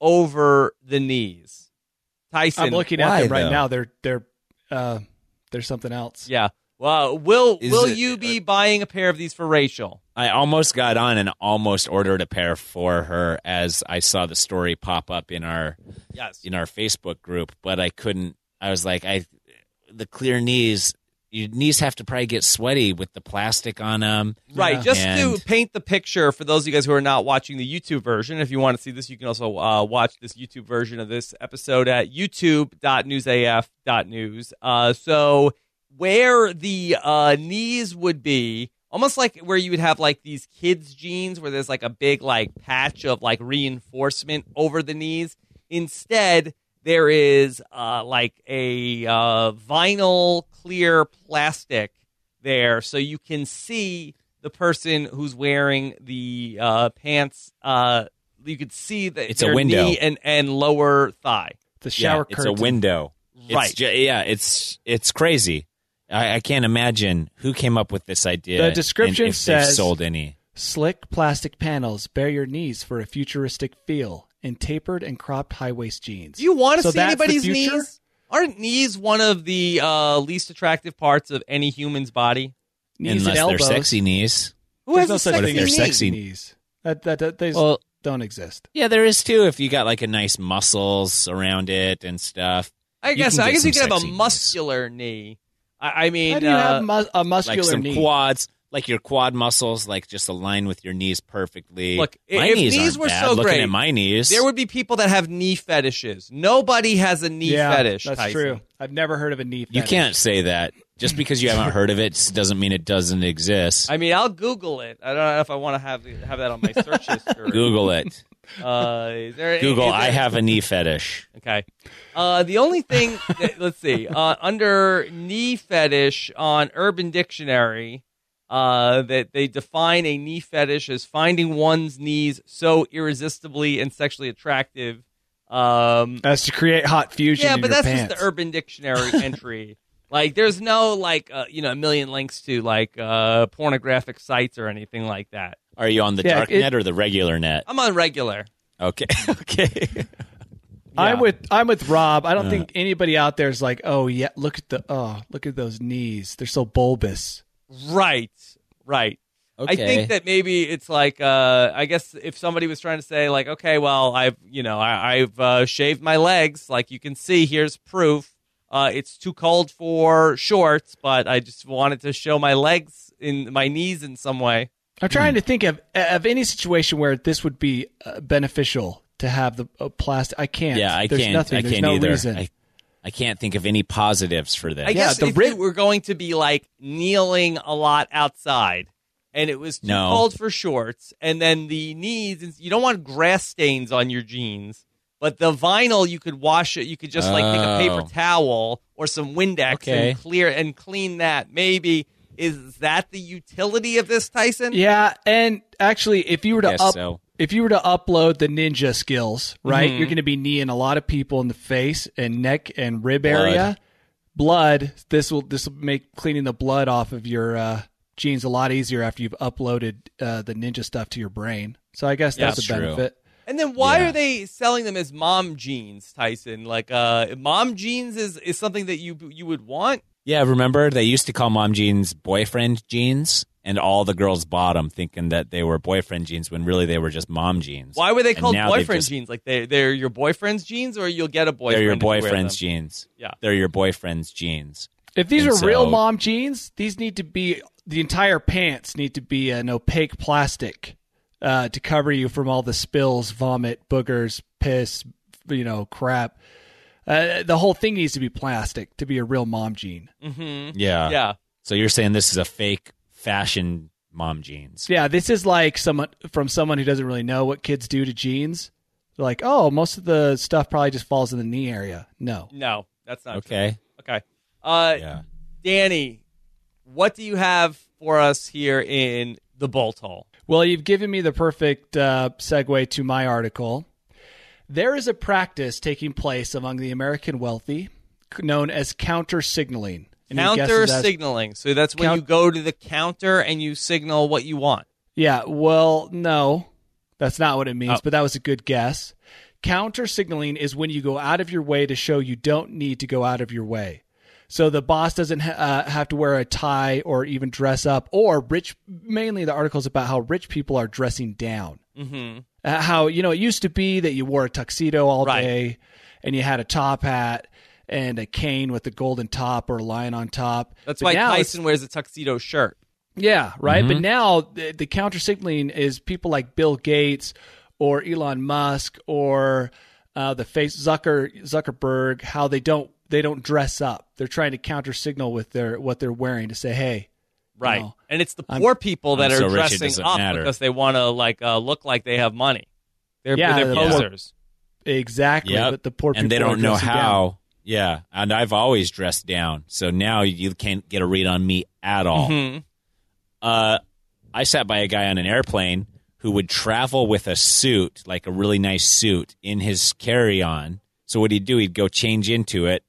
over the knees. Tyson, I'm looking at why, them right though? now. They're they're uh, they're something else. Yeah. Well, will Is will it- you be buying a pair of these for Rachel? I almost got on and almost ordered a pair for her as I saw the story pop up in our Yes. in our Facebook group, but I couldn't. I was like, I the clear knees. Your knees have to probably get sweaty with the plastic on them. Right, Yeah. just And- to paint the picture for those of you guys who are not watching the YouTube version, if you want to see this, you can also uh, watch this YouTube version of this episode at youtube dot newsaf dot news. Uh, so where the uh, knees would be, almost like where you would have like these kids' jeans where there's like a big like patch of like reinforcement over the knees. Instead, there is uh, like a uh, vinyl clear plastic there, so you can see the person who's wearing the uh, pants. Uh, you could see the, It's a their window. knee and, and lower thigh. The shower yeah, curtain. it's a window. Right. It's ju- yeah, it's it's crazy. I, I can't imagine who came up with this idea. The description and if they've says- sold any. Slick plastic panels bare your knees for a futuristic feel in tapered and cropped high waist jeans. Do you want to So see that's the anybody's future? knees? Aren't knees one of the uh, least attractive parts of any human's body? Knees and Unless they're elbows. sexy knees. Who There's has no a such sexy thing they're as knee? sexy. knees. That that, that they Well, don't exist. yeah, there is too. If you got like a nice muscles around it and stuff. I You guess can I get guess you some could have a sexy knees. muscular knee. I, I mean, How do you uh, have mu- a muscular Like some knee? quads, like your quad muscles, like just align with your knees perfectly. Look, my if knees, knees aren't were bad. so Looking great, at my knees, there would be people that have knee fetishes. Nobody has a knee yeah, fetish. that's Tyson. true. I've never heard of a knee. you fetish. can't say that just because you haven't heard of it doesn't mean it doesn't exist. I mean, I'll Google it. I don't know if I want to have have that on my search history. Google it. Uh, is there, Google. is there- I have a knee fetish. Okay. Uh, the only thing, that, let's see, uh, under knee fetish on Urban Dictionary, uh, that they define a knee fetish as finding one's knees so irresistibly and sexually attractive. Um, As to create hot fusion. yeah, in but your that's pants. just the Urban Dictionary entry. Like, there's no like, uh, you know, a million links to like uh, pornographic sites or anything like that. Are you on the Yeah, dark it- net or the regular net? I'm on regular. Okay. Okay. I'm Yeah. with I'm with Rob. I don't think anybody out there is like, oh yeah, look at the oh look at those knees. They're so bulbous. Right, right. Okay. I think that maybe it's like, uh, I guess if somebody was trying to say like, okay, well, I've, you know, I, I've uh, shaved my legs. Like you can see, here's proof. Uh, it's too cold for shorts, but I just wanted to show my legs in my knees in some way. I'm trying to think of of any situation where this would be uh, beneficial to have the uh, plastic. I can't. Yeah, I There's can't. Nothing. I There's can't no either. reason. I, I can't think of any positives for this. I guess the if rib- you were going to be like kneeling a lot outside and it was too No. cold for shorts, and then the knees, you don't want grass stains on your jeans, but the vinyl, you could wash it. You could just like take a paper Oh. towel or some Windex Okay. and clear and clean that. Maybe. Is that the utility of this, Tyson? Yeah, and actually, if you were to Guess up, so. if you were to upload the ninja skills, right, Mhm. you're going to be kneeing a lot of people in the face and neck and rib Blood. area. blood. This will this will make cleaning the blood off of your uh, genes a lot easier after you've uploaded uh, the ninja stuff to your brain. So I guess Yeah, that's a true. benefit. And then why Yeah. are they selling them as mom jeans, Tyson? Like, uh, mom jeans is, is something that you you would want? Yeah, remember they used to call mom jeans boyfriend jeans, and all the girls bought them thinking that they were boyfriend jeans when really they were just mom jeans. Why were they And called now they've boyfriend just- jeans? Like, they, they're your boyfriend's jeans, or you'll get a boyfriend They're your if you wear boyfriend's them? jeans. Yeah. They're your boyfriend's jeans. If these And are real so- mom jeans, these need to be the entire pants need to be an opaque plastic uh, to cover you from all the spills, vomit, boogers, piss, you know, crap. Uh, the whole thing needs to be plastic to be a real mom jean. Yeah. Yeah. So you're saying this is a fake fashion mom jeans? Yeah, this is like someone from someone who doesn't really know what kids do to jeans. They're like, oh, most of the stuff probably just falls in the knee area. No. No, that's not Okay. true. Okay. Uh, Yeah. Danny, what do you have for us here in the Bolt Hole? Well, you've given me the perfect uh, segue to my article. There is a practice taking place among the American wealthy known as counter signaling. Any Counter guesses as- signaling. So that's when Count- you go to the counter and you signal what you want. Yeah, well, no, that's not what it means, Oh. but that was a good guess. Counter signaling is when you go out of your way to show you don't need to go out of your way. So the boss doesn't ha- uh, have to wear a tie or even dress up, or rich, mainly the article's about how rich people are dressing down. Mm-hmm. Uh, how, you know, it used to be that you wore a tuxedo all Right. day and you had a top hat and a cane with a golden top or a lion on top. That's But why now it's- Tyson wears a tuxedo shirt. Yeah, right. But now the, the counter signaling is people like Bill Gates or Elon Musk or uh, the face Zucker Zuckerberg. How they don't they don't dress up. They're trying to counter signal with their what they're wearing to say, hey, Right. know, and it's the I'm- poor people that I'm are so rich it dressing doesn't up matter. because they want to like uh, look like they have money. They're, Yeah, they're the poor- posers. exactly. Yep. But the poor people and they are don't know dressing how. down. Yeah, and I've always dressed down, so now you can't get a read on me at all. Mm-hmm. Uh, I sat by a guy on an airplane who would travel with a suit, like a really nice suit, in his carry-on. So what he'd do, he'd go change into it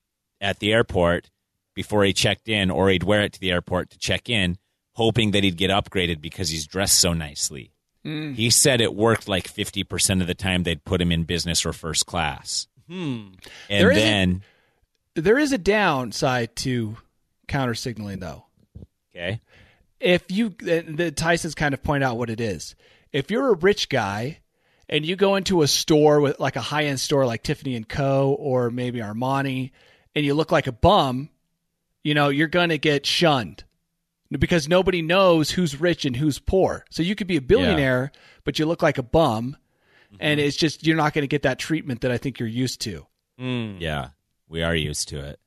at the airport before he checked in, or he'd wear it to the airport to check in, hoping that he'd get upgraded because he's dressed so nicely. Mm. He said it worked like fifty percent of the time they'd put him in business or first class. Hmm. And There isn't- then, There is a downside to counter signaling, though. okay, If you, the, the Tyson's kind of point out what it is. If you're a rich guy and you go into a store with like a high end store like Tiffany and Co. or maybe Armani, and you look like a bum, you know, you're going to get shunned because nobody knows who's rich and who's poor. So you could be a billionaire, but you look like a bum, and it's just you're not going to get that treatment that I think you're used to. Mm. yeah, we are used to it.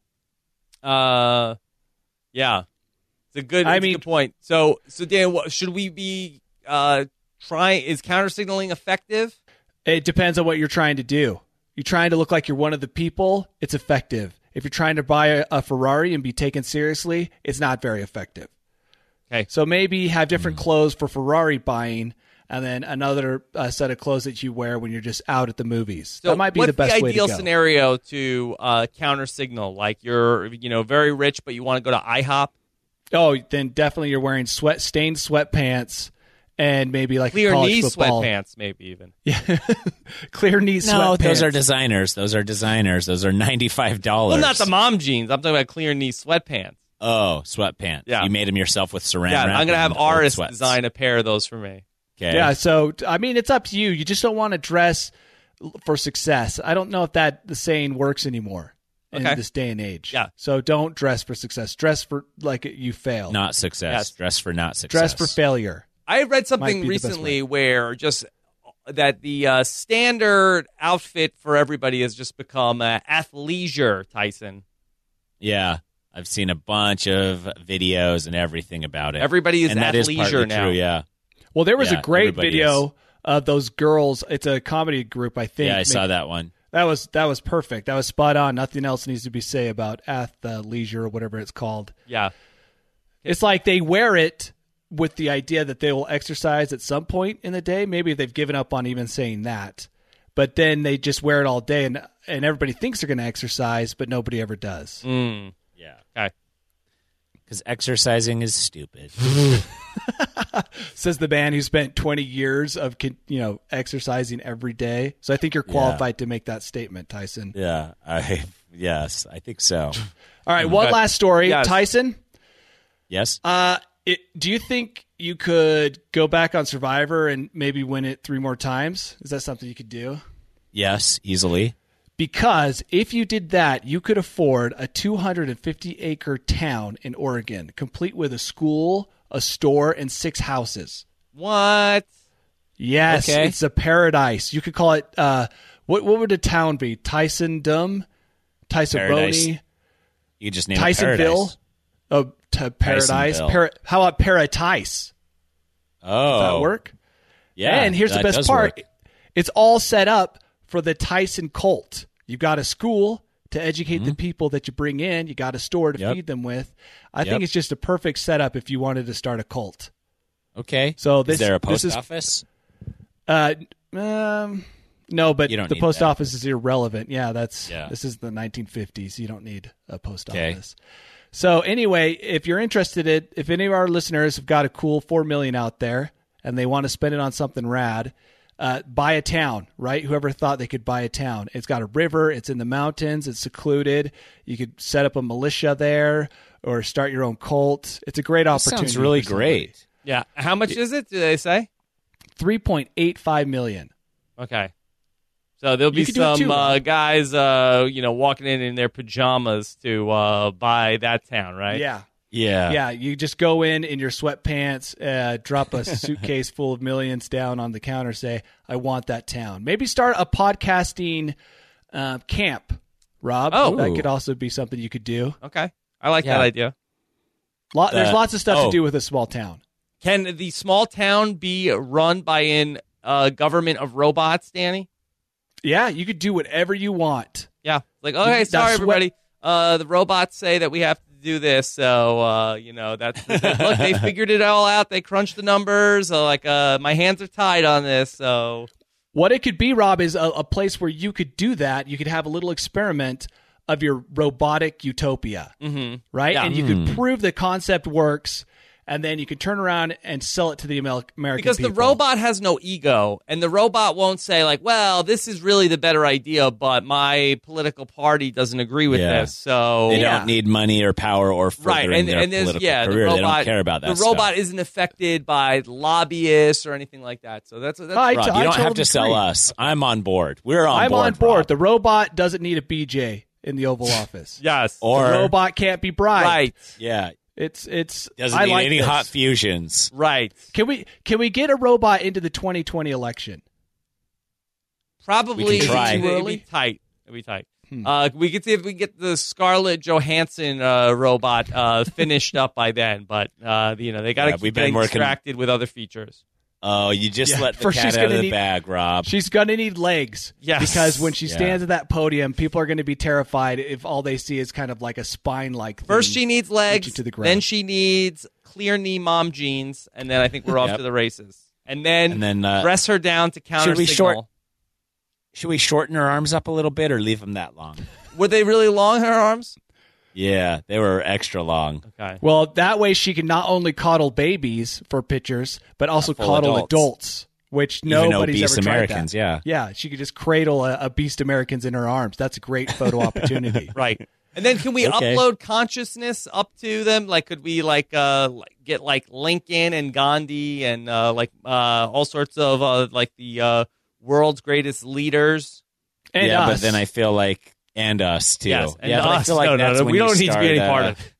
Uh, yeah, it's a good. I it's a mean- good point. So, so Dan, what, should we be uh trying? Is counter signaling effective? It depends on what you're trying to do. You're trying to look like you're one of the people, it's effective. If you're trying to buy a, a Ferrari and be taken seriously, it's not very effective. Okay. So maybe have different clothes for Ferrari buying and then another uh, set of clothes that you wear when you're just out at the movies. So that might be what's the best way to ideal go. scenario to uh, counter signal? Like you're, you know, very rich, but you want to go to IHOP. Oh, then definitely you're wearing sweat stained sweatpants and maybe like Clear a college knee football. sweatpants, maybe even. Clear knee No, sweatpants. those are designers. Those are designers. Those are ninety-five dollars. Well, not the mom jeans. I'm talking about clear knee sweatpants. Oh, sweatpants. Yeah. You made them yourself with saran Yeah, wrap I'm gonna have and old artists sweats. design a pair of those for me. Okay. Yeah, so I mean, it's up to you. You just don't want to dress for success. I don't know if that the saying works anymore in Okay. this day and age. Yeah. So don't dress for success. Dress for like you failed. Not success. Yes. Dress for not success. Dress for failure. I read Might something be the best recently where just that the uh, standard outfit for everybody has just become uh, athleisure, Tyson. Yeah. I've seen a bunch of videos and everything about it. Everybody is and that is athleisure partly now. True, yeah. Well, there was Yeah, a great everybody video is. of those girls. It's a comedy group, I think. Yeah, I saw Maybe- that one. That was that was perfect. That was spot on. Nothing else needs to be said about athleisure or whatever it's called. Yeah. It's like they wear it with the idea that they will exercise at some point in the day. Maybe they've given up on even saying that. but then they just wear it all day, and and everybody thinks they're going to exercise, but nobody ever does. Mm. Yeah. Okay. Because exercising is stupid. Says the man who spent twenty years of you know exercising every day. So I think you're qualified Yeah. to make that statement, Tyson. yeah. I yes, I think so. All right, one Okay. last story, Yes. Tyson. Yes. Uh, it, do you think you could go back on Survivor and maybe win it three more times? Is that something you could do? Yes, easily. Because if you did that, you could afford a two hundred fifty acre town in Oregon, complete with a school, a store, and six houses. What? Yes, Okay. it's a paradise. You could call it, uh, what what would a town be? Tyson Dum? Tyson Paradise. Boney? You just name it Tysonville? paradise. Oh, t- paradise. Tysonville. Para- how about Paratice? Oh, Does that work? Yeah, And here's the that best does part. work. It's all set up for the Tyson cult. You've got a school to educate the people that you bring in. You got a store to Mm-hmm. Yep. feed them with. I Yep. think it's just a perfect setup if you wanted to start a cult. Okay. So this- is there a this post is- office? Uh, um, no, but You don't the need post that. office is irrelevant. Yeah, that's Yeah. this is the nineteen fifties. You don't need a post Okay. office. So anyway, if you're interested in, if any of our listeners have got a cool four million out there and they want to spend it on something rad, uh, buy a town, right? Whoever thought they could buy a town. It's got a river. It's in the mountains. It's secluded. You could set up a militia there or start your own cult. It's a great opportunity. Sounds really for somebody. great. Yeah. How much is it? Do they say? three point eight five million. Okay. So there'll be You could do it some too, uh, Rob. guys, uh, you know, walking in in their pajamas to uh, buy that town, right? Yeah. Yeah. Yeah, you just go in in your sweatpants, uh, drop a suitcase full of millions down on the counter, say, I want that town. Maybe start a podcasting uh, camp, Rob. Oh. That could also be something you could do. Okay. I like Yeah. that idea. Lot, there's The- lots of stuff oh. to do with a small town. Can the small town be run by an uh, government of robots, Danny? Yeah, you could do whatever you want. Yeah. Like, okay, That sorry, sweat- everybody. Uh, the robots say that we have to do this, so uh, you know that's look. They figured it all out. They crunched the numbers. Uh, like, uh, my hands are tied on this. So What it could be, Rob, is a, a place where you could do that. You could have a little experiment of your robotic utopia, mm-hmm. right? Yeah. And you could prove the concept works, and then you can turn around and sell it to the Amel- American because people. the robot has no ego, and the robot won't say like, "Well, this is really the better idea, but my political party doesn't agree with Yeah. this." So They Yeah. don't need money or power or furthering right, and their and there's political yeah, career. the robot, they don't care about that The stuff. robot isn't affected by lobbyists or anything like that. So that's that's I Rob, t- you don't have totally to sell agree. us. I'm on board. We're on I'm board. on board. Rob. The robot doesn't need a B J in the Oval Office. yes, Or the robot can't be bribed. right, yeah, It's it's. doesn't I need like any this. hot fusions. right. Can we can we get a robot into the twenty twenty election? Probably We can try. It'd be Early? tight. It'd be tight. Hmm. Uh, we could see if we can get the Scarlett Johansson uh, robot uh, finished up by then, but uh, you know they got to Yeah, keep we've been getting working- distracted with other features. Oh, you just Yeah, let the first cat she's out of gonna the need- bag, Rob. She's gonna need legs. Yes. Because when she Yeah. stands at that podium, people are going to be terrified if all they see is kind of like a spine-like thing. First, she needs legs. to the ground. Then she needs clear knee mom jeans, and then I think we're off Yep. to the races. And then, And then, uh, dress her down to counter should we signal. short- Should we shorten her arms up a little bit or leave them that long? Were they really long? Her arms? Yeah, they were extra long. Okay. Well, that way she can not only coddle babies for pictures, but also Full coddle adults. adults. which Even nobody's obese ever tried Americans, that. yeah. Yeah, she could just cradle a, a beast Americans in her arms. That's a great photo opportunity. Right. And then can we Okay. upload consciousness up to them? Like, could we like uh like, get like Lincoln and Gandhi and uh like uh all sorts of uh like the uh world's greatest leaders? And yeah, us. but then I feel like and us too. Yes, and yeah, but I us. feel like No, no, that's no, when we you don't need to be any start, part uh, of it.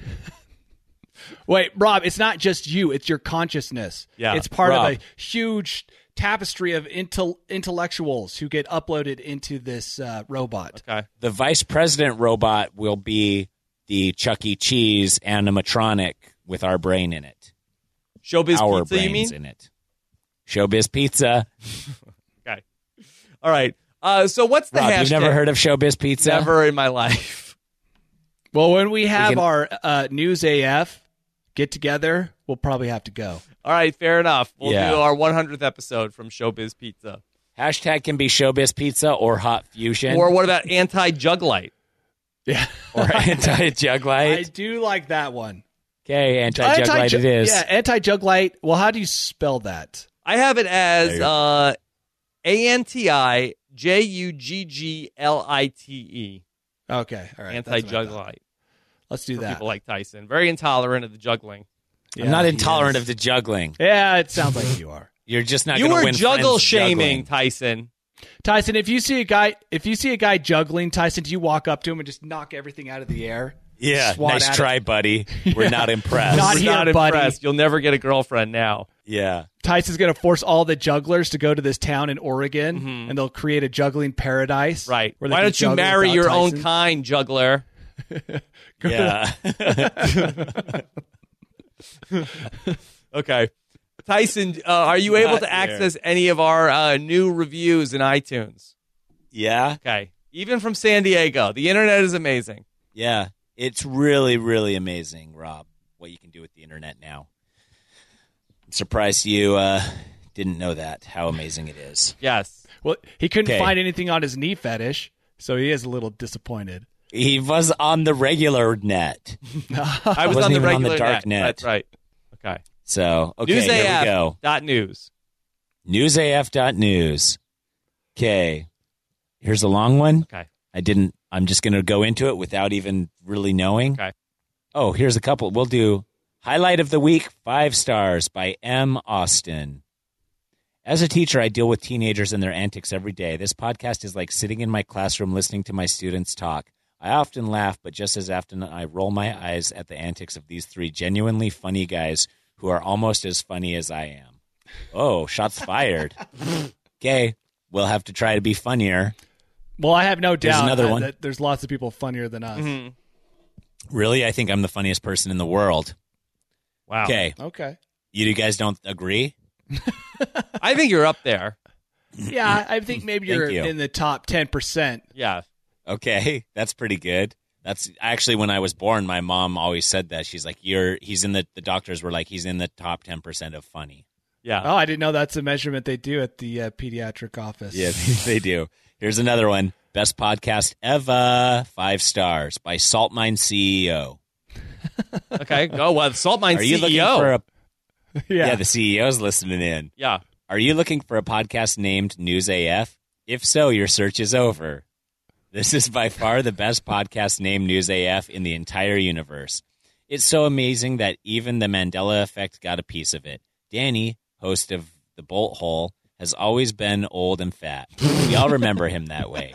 Wait, Rob, it's not just you. It's your consciousness. Yeah. It's part Rob. of a huge tapestry of intel- intellectuals who get uploaded into this uh, robot. Okay. The vice president robot will be the Chuck E. Cheese animatronic with our brain in it. Showbiz our pizza, you brains mean? in it. Showbiz Pizza. Okay. All right. Uh, so what's the Rob, hashtag? you've never heard of Showbiz Pizza? Never in my life. Well, when we have can- our uh, News A F get together, we'll probably have to go. All right, fair enough. We'll Yeah. do our one hundredth episode from Showbiz Pizza. Hashtag can be Showbiz Pizza or Hot Fusion. Or what about anti-jug light? Yeah. Or anti-jug I light. do like that one. Okay, anti-jug light Anti-ju- it is. Yeah, anti-jug light. Well, how do you spell that? I have it as There you go. uh, A N T I J U G G L I T E. Okay, all right. that's what I Anti-jug thought. light. Let's do For that. people like Tyson. Very intolerant of the juggling. Yeah, I'm not he intolerant is. of the juggling. Yeah, it sounds like you are. You're just not You going to were win juggle friends shaming, juggling. Tyson. Tyson, if you see a guy, if you see a guy juggling, Tyson, do you walk up to him and just knock everything out of the air? Yeah, Swat nice at try, it? buddy. We're not impressed. Not We're here, not buddy. impressed. You'll never get a girlfriend now. Yeah. Tyson's going to force all the jugglers to go to this town in Oregon, and they'll create a juggling paradise. Right. where they Why can don't you juggle marry without your own Tyson. kind, juggler? Yeah. Okay. Tyson, uh, are you able Not to here. access any of our uh, new reviews in iTunes? yeah. Okay. Even from San Diego. The internet is amazing. Yeah. It's really, really amazing, Rob, what you can do with the internet now. I'm surprised you uh, didn't know that, how amazing it is. Yes. Well, he couldn't Okay. find anything on his knee fetish, so he is a little disappointed. He was on the regular net. I was Wasn't on the even on regular the dark net. That's right. Okay. So, okay, here we NewsAF go. dot news. newsaf dot news. Okay. Here's a long one. Okay. I didn't, I'm just going to go into it without even really knowing. Okay. Oh, here's a couple. We'll do Highlight of the Week, five stars by M. Austin. As a teacher, I deal with teenagers and their antics every day. This podcast is like sitting in my classroom listening to my students talk. I often laugh, but just as often I roll my eyes at the antics of these three genuinely funny guys who are almost as funny as I am. Oh, shots fired. Okay, we'll have to try to be funnier. Well, I have no There's doubt another uh, one. that there's lots of people funnier than us. Mm-hmm. Really, I think I'm the funniest person in the world. Wow. Okay, Okay. you guys don't agree? I think you're up there. Yeah, I think maybe Thank you're you. in the top ten percent. Yeah. Okay, that's pretty good. That's actually when I was born, my mom always said that. She's like, "You're." He's in the. The doctors were like, "He's in the top ten percent of funny." Yeah. Oh, I didn't know that's a measurement they do at the uh, pediatric office. Yeah, they do. Here's another one. Best podcast ever. Five stars by Salt Mine C E O. Okay. Go. Well, Salt Mine Are you C E O. looking for a? yeah. Yeah, the C E O's listening in. Yeah. Are you looking for a podcast named News A F? If so, your search is over. This is by far the best podcast named News A F in the entire universe. It's so amazing that even the Mandela Effect got a piece of it. Danny, host of The Bolt Hole, has always been old and fat. We all remember him that way.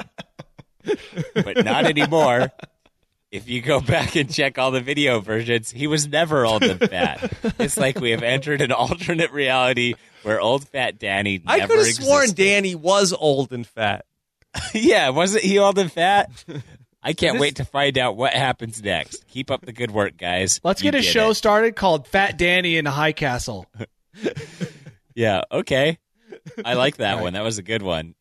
But not anymore. If you go back and check all the video versions, he was never old and fat. It's like we have entered an alternate reality where old fat Danny never I could have sworn existed. Danny was old and fat. Yeah, wasn't he old and fat? I can't This- wait to find out what happens next. Keep up the good work, guys. Let's You get a did show it. started called Fat Danny in High Castle. Yeah, okay. I like that one. That was a good one.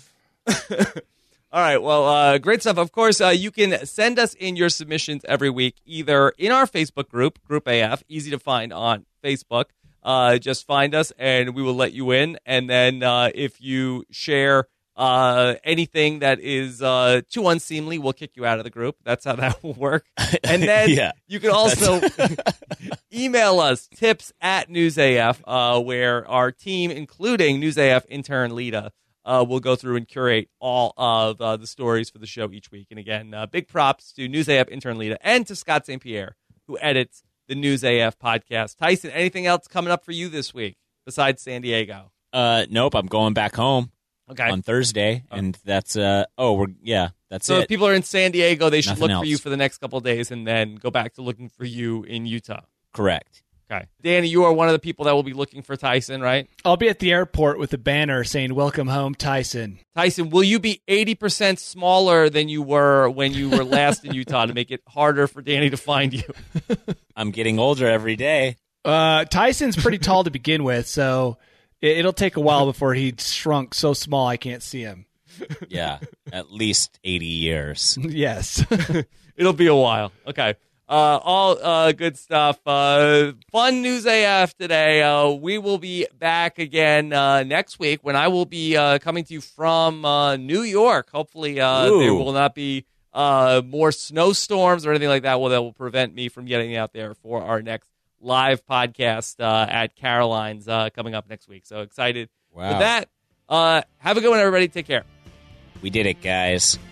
All right. Well, uh, great stuff. Of course, uh, you can send us in your submissions every week, either in our Facebook group, Group A F, easy to find on Facebook. Uh, just find us and we will let you in. And then uh, if you share uh, anything that is uh, too unseemly, we'll kick you out of the group. That's how that will work. And then Yeah. you can also email us, tips at NewsAF, uh, where our team, including NewsAF intern Lita, uh, will go through and curate all of uh, the stories for the show each week. And again, uh, big props to NewsAF intern Lita and to Scott Saint Pierre, who edits the NewsAF podcast. Tyson, anything else coming up for you this week besides San Diego? Uh, nope, I'm going back home Okay. on Thursday, and that's uh oh we're yeah that's So it. if people are in San Diego, they should Nothing look else. for you for the next couple of days and then go back to looking for you in Utah. Correct. Okay. Danny, you are one of the people that will be looking for Tyson, right? I'll be at the airport with a banner saying, "Welcome home, Tyson." Tyson, will you be eighty percent smaller than you were when you were last in Utah to make it harder for Danny to find you? I'm getting older every day. Uh, Tyson's pretty tall to begin with, so it, it'll take a while before he shrunk so small I can't see him. Yeah, at least eighty years. Yes. It'll be a while. Okay. Uh, all uh, good stuff. Uh, fun News A F today. Uh, we will be back again uh, next week when I will be uh, coming to you from uh, New York. Hopefully, uh, there will not be uh, more snowstorms or anything like that well, that will prevent me from getting out there for our next live podcast uh, at Caroline's uh, coming up next week. So excited Wow. for that. Uh, have a good one, everybody. Take care. We did it, guys.